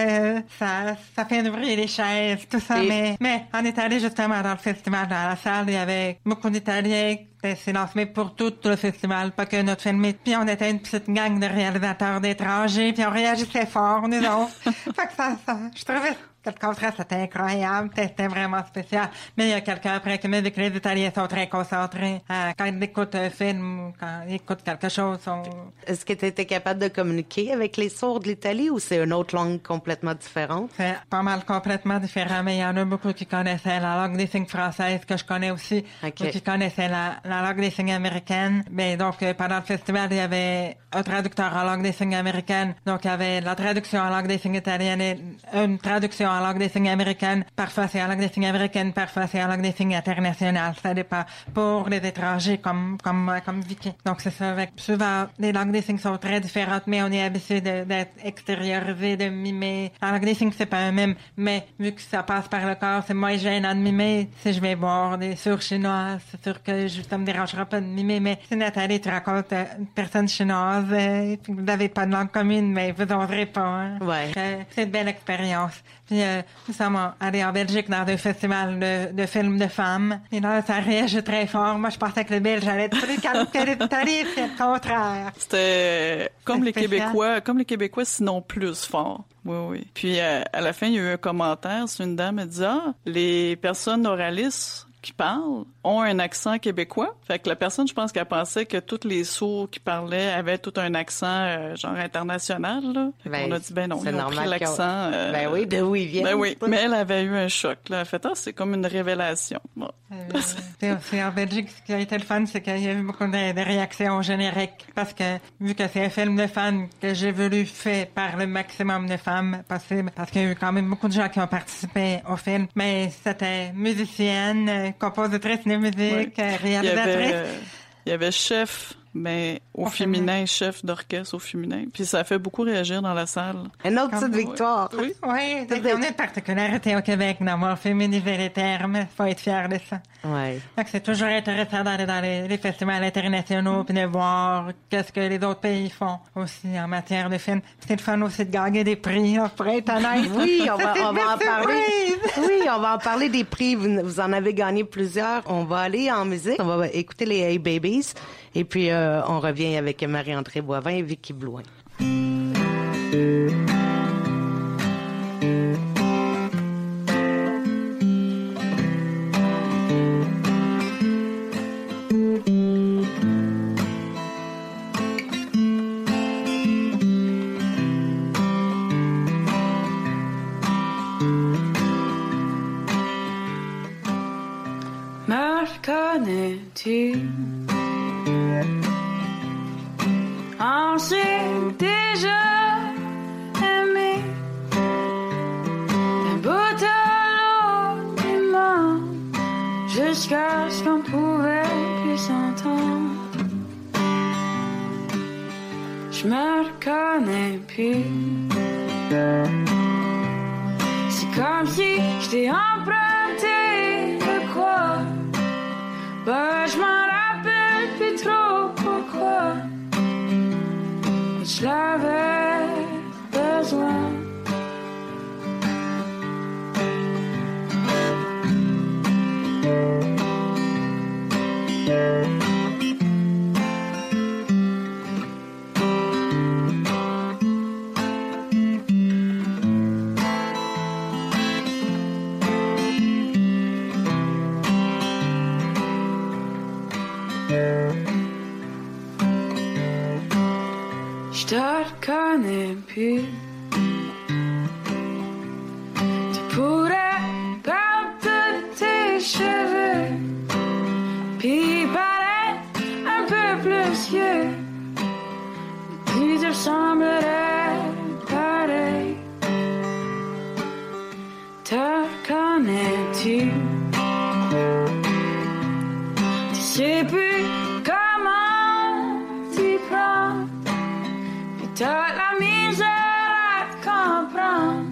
ça fait bruit les chaises, tout ça, mais en Italie, justement, dans le festival, dans la salle, il y avait beaucoup d'Italiens, c'était silence, mais pour tout le festival, pas que notre film, puis on était une petite gang de réalisateurs d'étrangers, puis on réagissait fort, nous autres. Fait que ça, je trouvais que le contraste, c'était incroyable, c'était vraiment spécial. Mais il y a quelqu'un après qui m'a dit que les Italiens sont très concentrés quand ils écoutent un film ou quand ils écoutent quelque chose. Est-ce que tu étais capable de communiquer avec les sourds de l'Italie ou c'est une autre langue complètement différente? C'est pas mal complètement différent, mais il y en a beaucoup qui connaissaient la langue des signes française, que je connais aussi, ou qui connaissaient la langue des signes américaine. Mais donc, pendant le festival, il y avait un traducteur en langue des signes américaine. Donc, il y avait la traduction en langue des signes italienne et une traduction en langue des signes américaine. Parfois, c'est en langue des signes américaine, parfois, c'est en langue des signes internationale. Ça dépend pour les étrangers comme Vicky. Donc, c'est ça. Souvent, les langues des signes sont très différentes, mais on est habitué d'être extériorisé, de mimer. En langue des signes, c'est pas un mime, mais vu que ça passe par le corps, c'est moins gênant de mimer. Si je vais boire des sourds chinois, c'est sûr que ça me dérangera pas de mimer, mais si Nathalie, tu racontes une personne chinoise, puis vous n'avez pas de langue commune, mais vous n'oserez pas, hein. Ouais. C'est une belle expérience. Puis, nous sommes allés en Belgique dans des festivals de films de femmes. Et là, ça réagit très fort. Moi, je pensais que les Belges allaient être plus calmes que les Italiens, c'est le contraire. C'était comme les Québécois, sinon plus fort. Oui. Puis, à la fin, il y a eu un commentaire. C'est une dame, elle dit, les personnes oralistes qui parlent ont un accent québécois. Fait que la personne, je pense qu'elle pensait que tous les sourds qui parlaient avaient tout un accent genre international. Là. On a dit, ben non, ils ont pris l'accent... Ben oui, de où ils viennent. Ben oui, mais elle avait eu un choc. Là. Elle a fait, c'est comme une révélation. Bon. C'est en Belgique, ce qui a été le fun, c'est qu'il y a eu beaucoup de réactions au générique. Parce que, vu que c'est un film de femmes que j'ai voulu faire par le maximum de femmes possible, parce qu'il y a eu quand même beaucoup de gens qui ont participé au film, mais c'était musicienne, compositrice de musique, réalisatrice. Il y avait chef, mais au féminin, chef d'orchestre au féminin. Puis ça a fait beaucoup réagir dans la salle. Une autre petite victoire. Oui, on a une particularité au Québec d'avoir féminisé les termes. Faut être fier de ça. Ouais. Donc c'est toujours intéressant d'aller dans les festivals internationaux puis de voir qu'est-ce que les autres pays font aussi en matière de films. C'est le fun aussi de gagner des prix, pour être honnête. Oui, on va en parler. Oui, on va en parler des prix. Vous en avez gagné plusieurs. On va aller en musique. On va écouter les Hey Babies. Et puis, on revient avec Marie-André Boivin et Vicky Blouin. Me connais-tu? On s'est déjà aimé d'un bout à l'autre du monde jusqu'à ce qu'on pouvait plus s'entendre. Je me reconnais plus. C'est comme si je t'ai emprunté de quoi. Ben je m'en rappelle plus trop pourquoi. Je l'avais besoin. Je te reconnais plus. Tu pourrais perdre tes cheveux puis paraître un peu plus vieux, puis tu ressemblerais pareil. Te reconnais-tu? Tu sais plus comment t'y prendre. T'as la misère à te comprendre.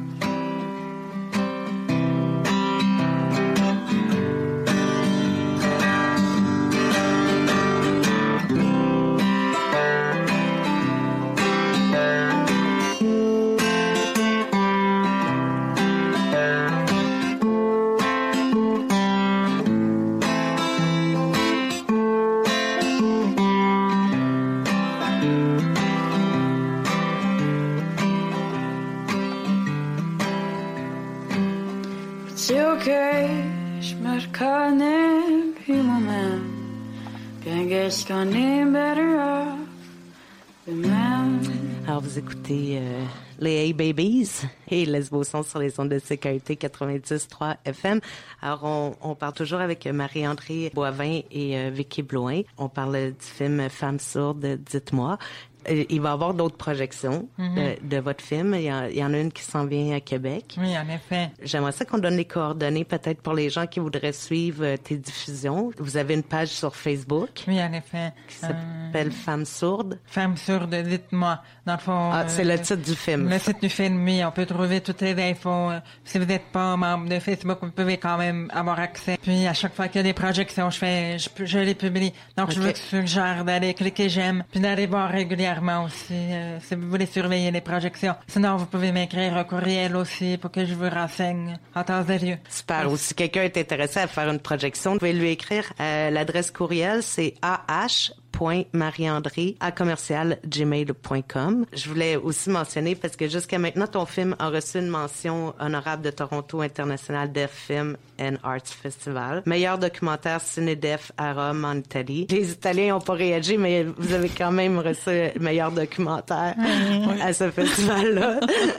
C'est ok, je me reconnais plus moi-même. Bien qu'est-ce qu'on est better off the même. Alors, vous écoutez les Hey Babies et Lesbo-son sur les ondes de CKUT 90.3 FM. Alors, on parle toujours avec Marie-André Boivin et Vicky Blouin. On parle du film Femmes sourdes, dites-moi. Il va y avoir d'autres projections de votre film. Il y en a une qui s'en vient à Québec. Oui, en effet. J'aimerais ça qu'on donne les coordonnées peut-être pour les gens qui voudraient suivre tes diffusions. Vous avez une page sur Facebook. Oui, en effet. Qui s'appelle Femmes sourdes. Femmes sourdes, dites-moi. Dans le fond... c'est le titre du film. Le titre du film, oui. On peut trouver toutes les infos. Si vous n'êtes pas membre de Facebook, vous pouvez quand même avoir accès. Puis, à chaque fois qu'il y a des projections, je les publie. Donc, je vous suggère d'aller cliquer j'aime, puis d'aller voir régulièrement aussi, si vous voulez surveiller les projections. Sinon, vous pouvez m'écrire un courriel aussi pour que je vous renseigne en temps et lieu. Super. Ou si quelqu'un est intéressé à faire une projection, vous pouvez lui écrire. L'adresse courriel, c'est ah.boivin m.marieandré@gmail.com. Je voulais aussi mentionner, parce que jusqu'à maintenant, ton film a reçu une mention honorable de Toronto International Deaf Film and Arts Festival. Meilleur documentaire ciné-def à Rome, en Italie. Les Italiens n'ont pas réagi, mais vous avez quand même reçu le meilleur documentaire à ce festival-là.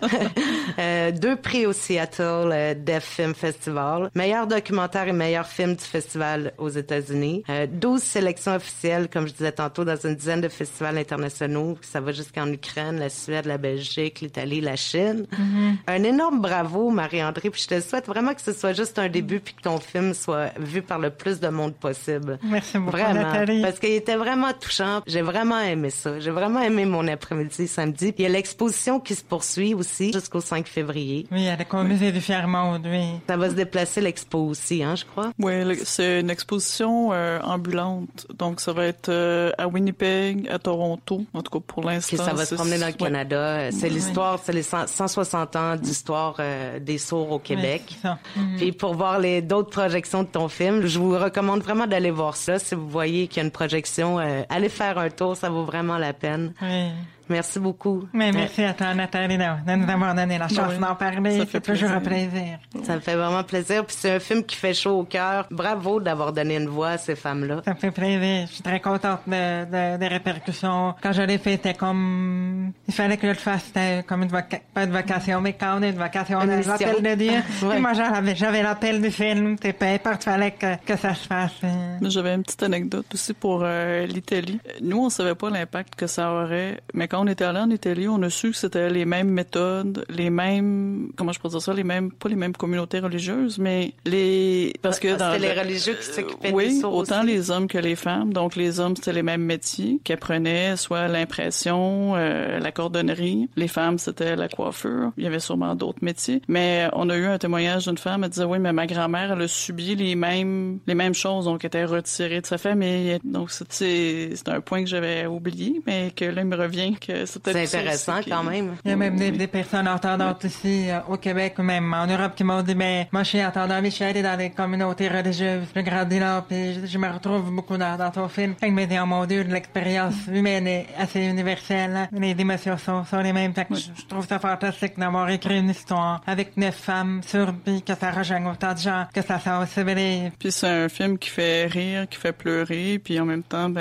2 prix au Seattle Deaf Film Festival. Meilleur documentaire et meilleur film du festival aux États-Unis. 12 sélections officielles, comme je disais tantôt, dans une dizaine de festivals internationaux. Ça va jusqu'en Ukraine, la Suède, la Belgique, l'Italie, la Chine. Un énorme bravo, Marie-André, puis je te souhaite vraiment que ce soit juste un début puis que ton film soit vu par le plus de monde possible. Merci beaucoup, vraiment, Nathalie. parce qu'il était vraiment touchant. J'ai vraiment aimé ça. J'ai vraiment aimé mon après-midi samedi. Puis il y a l'exposition qui se poursuit aussi jusqu'au 5 février. Oui, elle est au musée du Tiers-Monde, oui. Ça va se déplacer l'expo aussi, hein, je crois. Oui, c'est une exposition ambulante. Donc ça va être à Winnipeg, à Toronto, en tout cas pour l'instant. Puis ça va se promener dans le Canada. C'est l'histoire, c'est les 160 ans d'histoire des sourds au Québec. Oui, c'est ça. Puis pour voir d'autres projections de ton film, je vous recommande vraiment d'aller voir ça. Si vous voyez qu'il y a une projection, allez faire un tour, ça vaut vraiment la peine. Oui. Merci beaucoup. Mais merci à toi, Nathalie, de nous avoir donné la chance d'en parler. C'est toujours un plaisir. Ça me fait vraiment plaisir. Puis c'est un film qui fait chaud au cœur. Bravo d'avoir donné une voix à ces femmes-là. Ça me fait plaisir. Je suis très contente des répercussions. Quand je l'ai fait, c'était comme... Il fallait que je le fasse. C'était comme pas une vocation, mais quand on a une vocation, on a l'appel de Dieu. Ouais. Et moi, j'avais l'appel du film. C'est peu importe, fallait que ça se fasse. J'avais une petite anecdote aussi pour l'Italie. Nous, on savait pas l'impact que ça aurait, mais quand on était allé en Italie, on a su que c'était les mêmes méthodes, les mêmes, comment je peux dire ça, pas les mêmes communautés religieuses, mais parce que c'était les religieux qui s'occupaient des sourds autant aussi. les hommes que les femmes. Donc les hommes, c'était les mêmes métiers qui apprenaient, soit l'impression, la cordonnerie. Les femmes, c'était la coiffure. Il y avait sûrement d'autres métiers. Mais on a eu un témoignage d'une femme, elle disait, oui, mais ma grand-mère, elle a subi les mêmes choses, donc elle était retirée de sa famille. Donc c'est un point que j'avais oublié, mais que là, il me revient que c'est intéressant quand même. Il y a même des personnes entendantes ici au Québec ou même en Europe qui m'ont dit, mais moi je suis entendant, mais je suis allé dans les communautés religieuses, je grandis là, puis je me retrouve beaucoup dans ton film. Fait que me dit, oh mon Dieu, l'expérience humaine est assez universelle, hein? Les émotions sont les mêmes. Fait que je trouve ça fantastique d'avoir écrit une histoire avec 9 femmes sur puis que ça rejoigne autant de gens, que ça sensibilise. Puis c'est un film qui fait rire, qui fait pleurer, puis en même temps,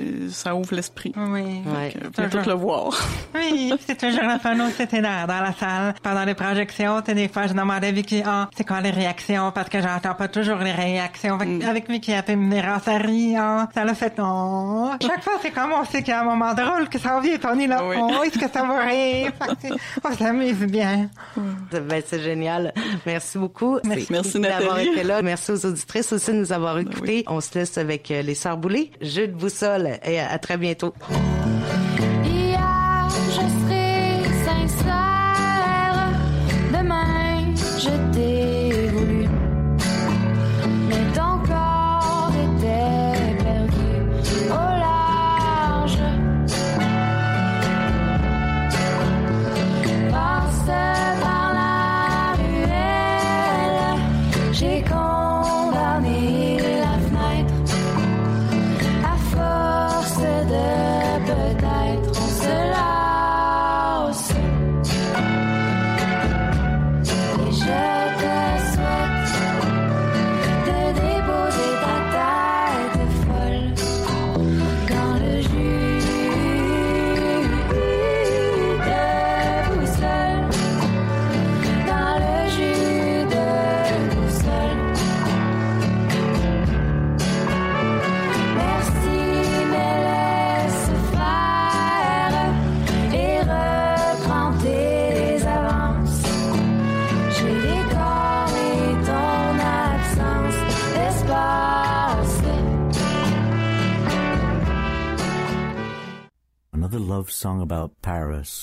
ça ouvre l'esprit. Oui. Puis tout le voir. Oui, c'est toujours la fun aussi, c'était dans la salle. Pendant les projections, des fois, je demandais à Vicky, c'est quoi les réactions? Parce que j'entends pas toujours les réactions. Avec Vicky, elle fait me dire, ça rit, ça l'a fait, Chaque fois, c'est comme on sait qu'il y a un moment drôle que ça vient, puis on est là, est-ce que ça va rire? On s'amuse bien. C'est génial. Merci beaucoup. Merci d'avoir été là. Merci aux auditrices aussi de nous avoir écoutés. On se laisse avec les Sœurs Boulay. Jeu de boussole et à très bientôt. Je serai sincère, demain je t'ai voulu, mais ton corps était perdu au large. Passe par la ruelle, j'ai condamné la fenêtre, à force de peut-être on se lasse. Et je te souhaite de déposer ta tête folle dans le jus de boussole, dans le jus de boussole. Merci, mais laisse faire et reprends tes avances. J'ai décoré ton absence d'espace. Another love song about Paris.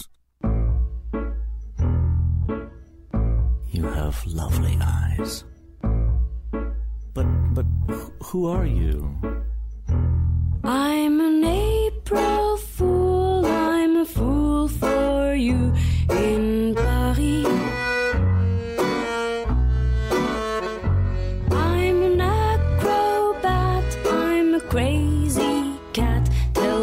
You have lovely eyes. But who are you? I'm an April fool, I'm a fool for you in Paris. I'm an acrobat, I'm a crazy cat. Tell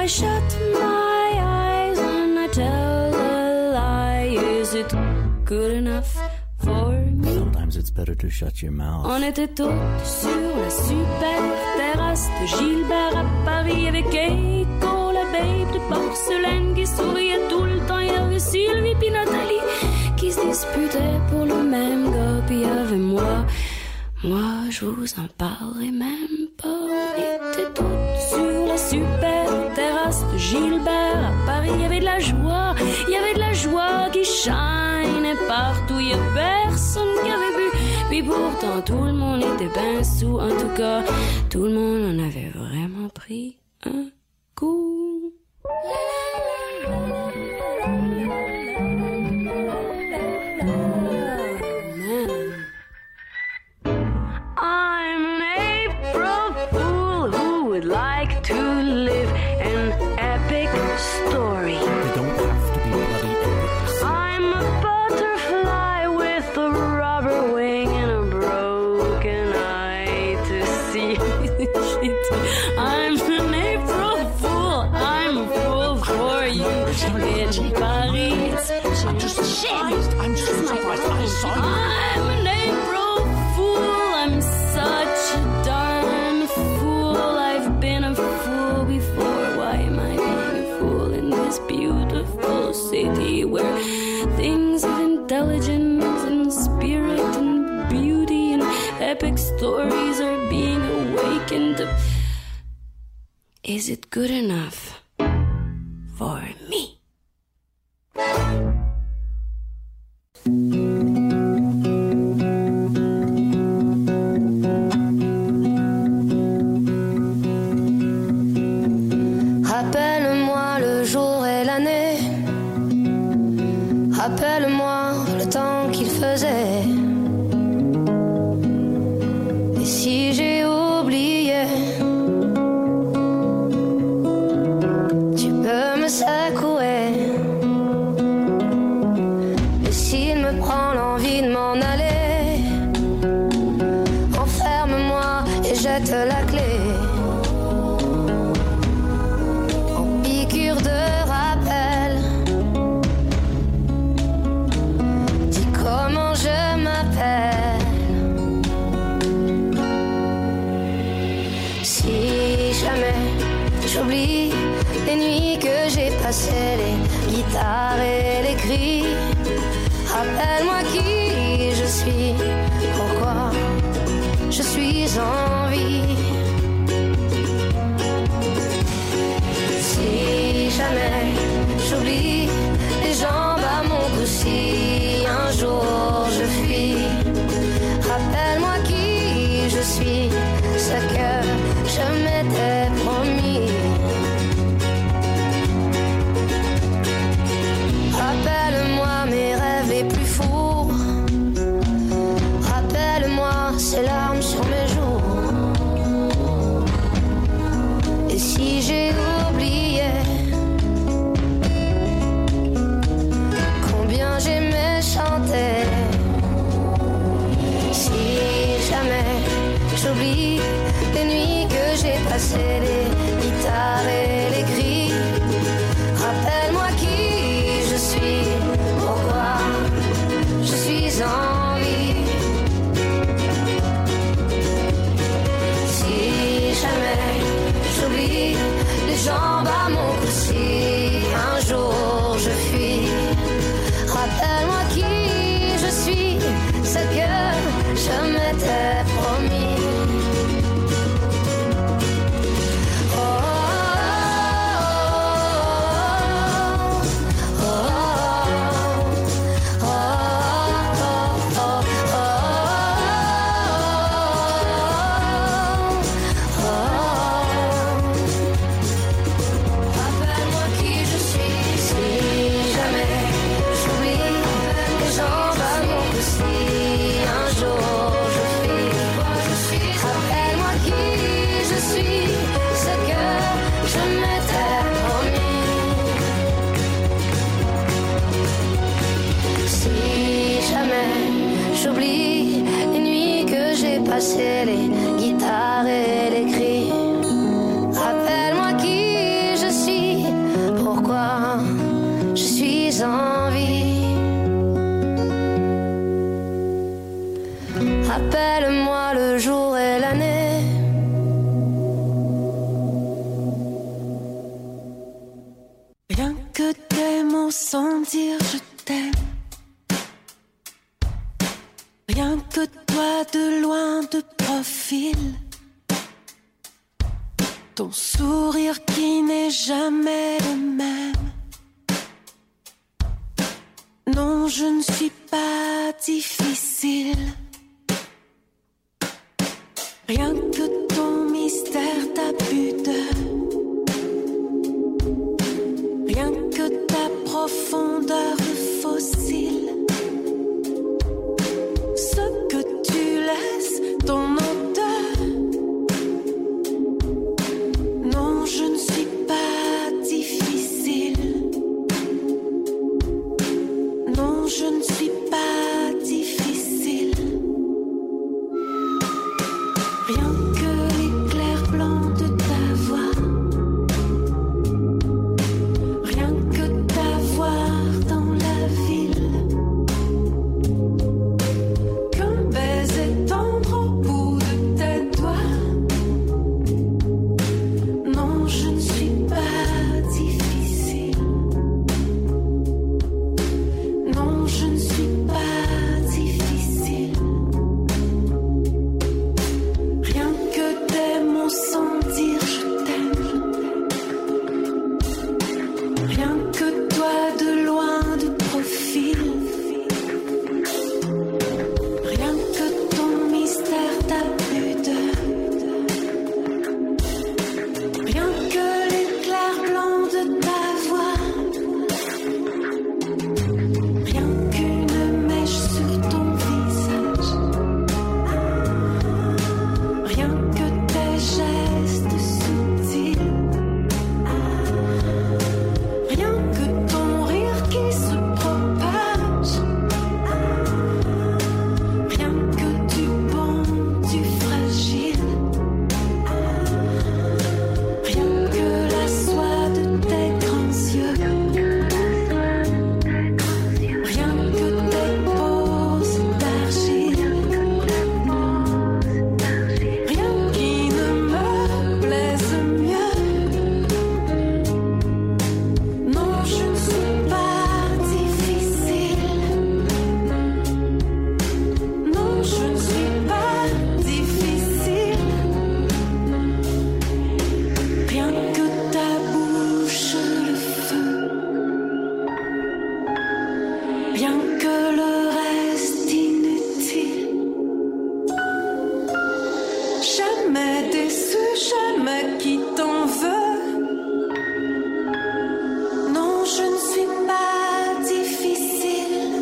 I shut my eyes and I tell a lie, is it good enough for me? Sometimes it's better to shut your mouth. On était toutes sur la super terrasse de Gilbert à Paris avec Keiko, la babe de porcelaine qui souriait tout le temps. Il y avait Sylvie puis Nathalie qui se disputaient pour le même gars. Puis il y avait moi, je vous en parlerai même pas. On était toutes sur la super terrasse de Gilbert à Paris. Il y avait de la joie qui shinait partout. Il y a personne qui avait bu. Puis pourtant tout le monde était ben sous. En tout cas, tout le monde en avait vraiment pris un coup. I'm an April fool who would like to live an epic story. They don't have to be bloody epics. I'm a butterfly with a rubber wing and a broken eye to see. I'm an April fool. I'm a fool for you in Paris. I'm just surprised. I'm an April fool. I'm such a darn fool. I've been a fool before. Why am I being a fool in this beautiful city where things of intelligence and spirit and beauty and epic stories are being awakened? Is it good enough for me? Rappelle-moi le jour et l'année. Rappelle-moi le temps qu'il faisait. Et si j'ai oublié, tu peux me secouer. Et s'il me prend l'envie de m'en aller, enferme-moi et jette la clé. De rappel, dis comment je m'appelle. Si jamais j'oublie les nuits que j'ai passées, les guitares et les cris, rappelle-moi qui je suis, pourquoi je suis en vie. Si jamais j'oublie les jambes à mon cou, si un jour je fuis, rappelle-moi qui je suis, ce que je m'étais promis. Rappelle-moi mes rêves les plus fous, rappelle-moi ces larmes sur mes joues. Et si j'ai oublié combien j'aimais chanter, si jamais j'oublie les nuits que j'ai passées, les guitares et les cris, rappelle-moi qui je suis, pourquoi je suis en vie. Si jamais j'oublie les jambes à mon cou, si un jour je fuis, rappelle-moi qui je suis, ce que je m'étais promis. Passer les guitares et les cris, rappelle-moi qui je suis, dire je t'aime. Rien que toi de loin de profil. Ton sourire qui n'est jamais le même. Non, je ne suis pas difficile. Rien que ton mystère, ta pudeur. Rien que ta profondeur de fossile. Ce que tu laisses, ton odeur. Non, je ne suis pas difficile. Non, je ne suis pas difficile. Rien que l'éclair blanc de ta voix. Rien que t'avoir dans la ville. Qu'un baiser tendre au bout de tes doigts. Non, je ne suis pas difficile. Non, je ne suis pas difficile. Rien que des mots sans dire je t'aime. Rien que toi de loin de profil. Rien que ton mystère, ta pudeur. Rien que l'éclair blanc de ta voix. Rien qu'une mèche sur ton visage. Rien que tes gestes subtils. Rien que ton rire qui se propage. Rien que du bon, du fragile. Rien que la soie de tes grands yeux. Rien que tes poses d'argile. Rien qui ne me plaise mieux. Non, je ne suis pas difficile. Non, je ne suis pas difficile. Rien que ta bouche le feu. Rien que le reste inutile. Jamais déçu, jamais qui t'en veut. Non, je ne suis pas difficile.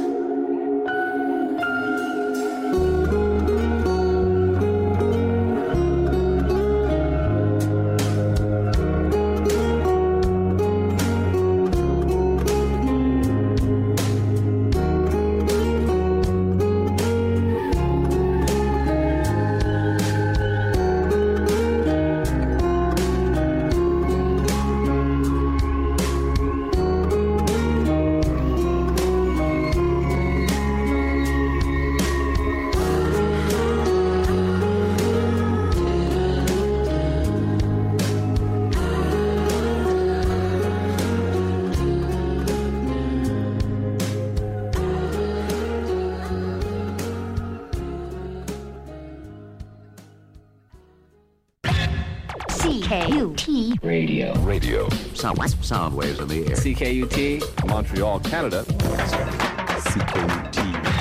CKUT Radio. Sound waves in the air. CKUT, Montreal, Canada. CKUT.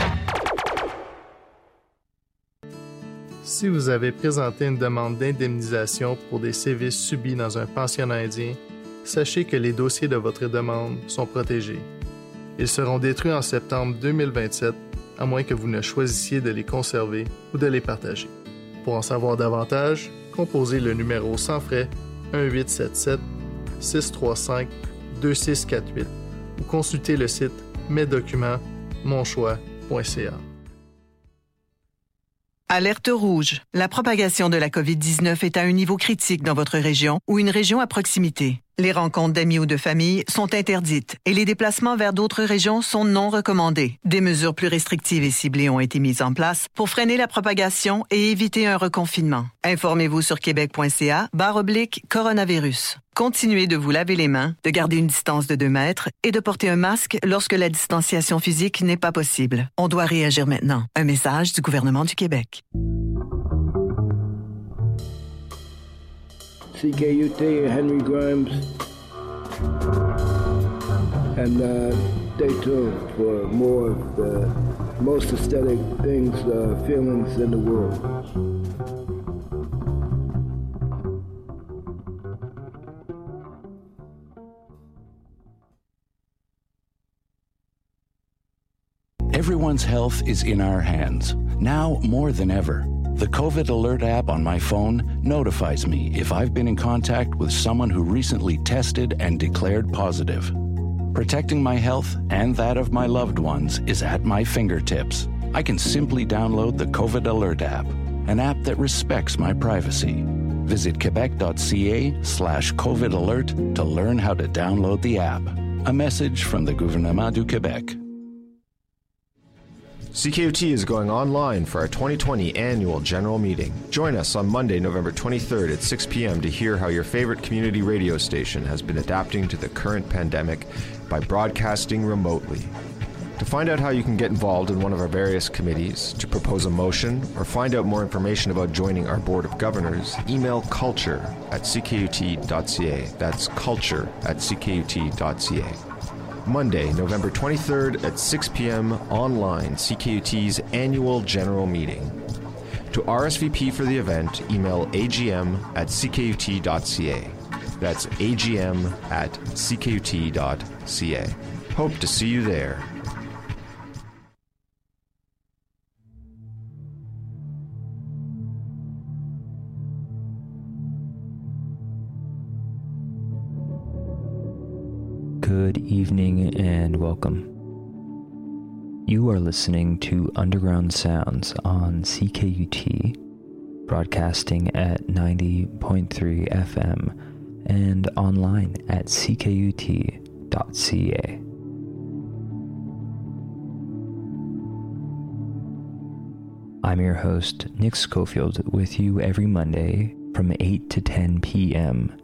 Si vous avez présenté une demande d'indemnisation pour des sévices subis dans un pensionnat indien, sachez que les dossiers de votre demande sont protégés. Ils seront détruits en septembre 2027, à moins que vous ne choisissiez de les conserver ou de les partager. Pour en savoir davantage, composez le numéro sans frais 1-877-635-2648 ou consultez le site mesdocuments-monchoix.ca. Alerte rouge. La propagation de la COVID-19 est à un niveau critique dans votre région ou une région à proximité. Les rencontres d'amis ou de famille sont interdites et les déplacements vers d'autres régions sont non recommandés. Des mesures plus restrictives et ciblées ont été mises en place pour freiner la propagation et éviter un reconfinement. Informez-vous sur québec.ca/coronavirus. Continuez de vous laver les mains, de garder une distance de 2 mètres et de porter un masque lorsque la distanciation physique n'est pas possible. On doit réagir maintenant. Un message du gouvernement du Québec. CKUT, Henry Grimes, and stay tuned for more of the most aesthetic things, feelings in the world. Everyone's health is in our hands, now more than ever. The COVID Alert app on my phone notifies me if I've been in contact with someone who recently tested and declared positive. Protecting my health and that of my loved ones is at my fingertips. I can simply download the COVID Alert app, an app that respects my privacy. Visit quebec.ca/COVID Alert to learn how to download the app. A message from the Gouvernement du Québec. CKUT is going online for our 2020 annual general meeting. Join us on Monday, November 23rd at 6 p.m. to hear how your favorite community radio station has been adapting to the current pandemic by broadcasting remotely. To find out how you can get involved in one of our various committees, to propose a motion, or find out more information about joining our Board of Governors, email culture@ckut.ca. That's culture@ckut.ca. Monday, November 23rd at 6 p.m. online, CKUT's annual general meeting. To RSVP for the event, email agm@ckut.ca. That's agm@ckut.ca. Hope to see you there. Good evening and welcome. You are listening to Underground Sounds on CKUT, broadcasting at 90.3 FM and online at ckut.ca. I'm your host, Nick Schofield, with you every Monday from 8 to 10 p.m.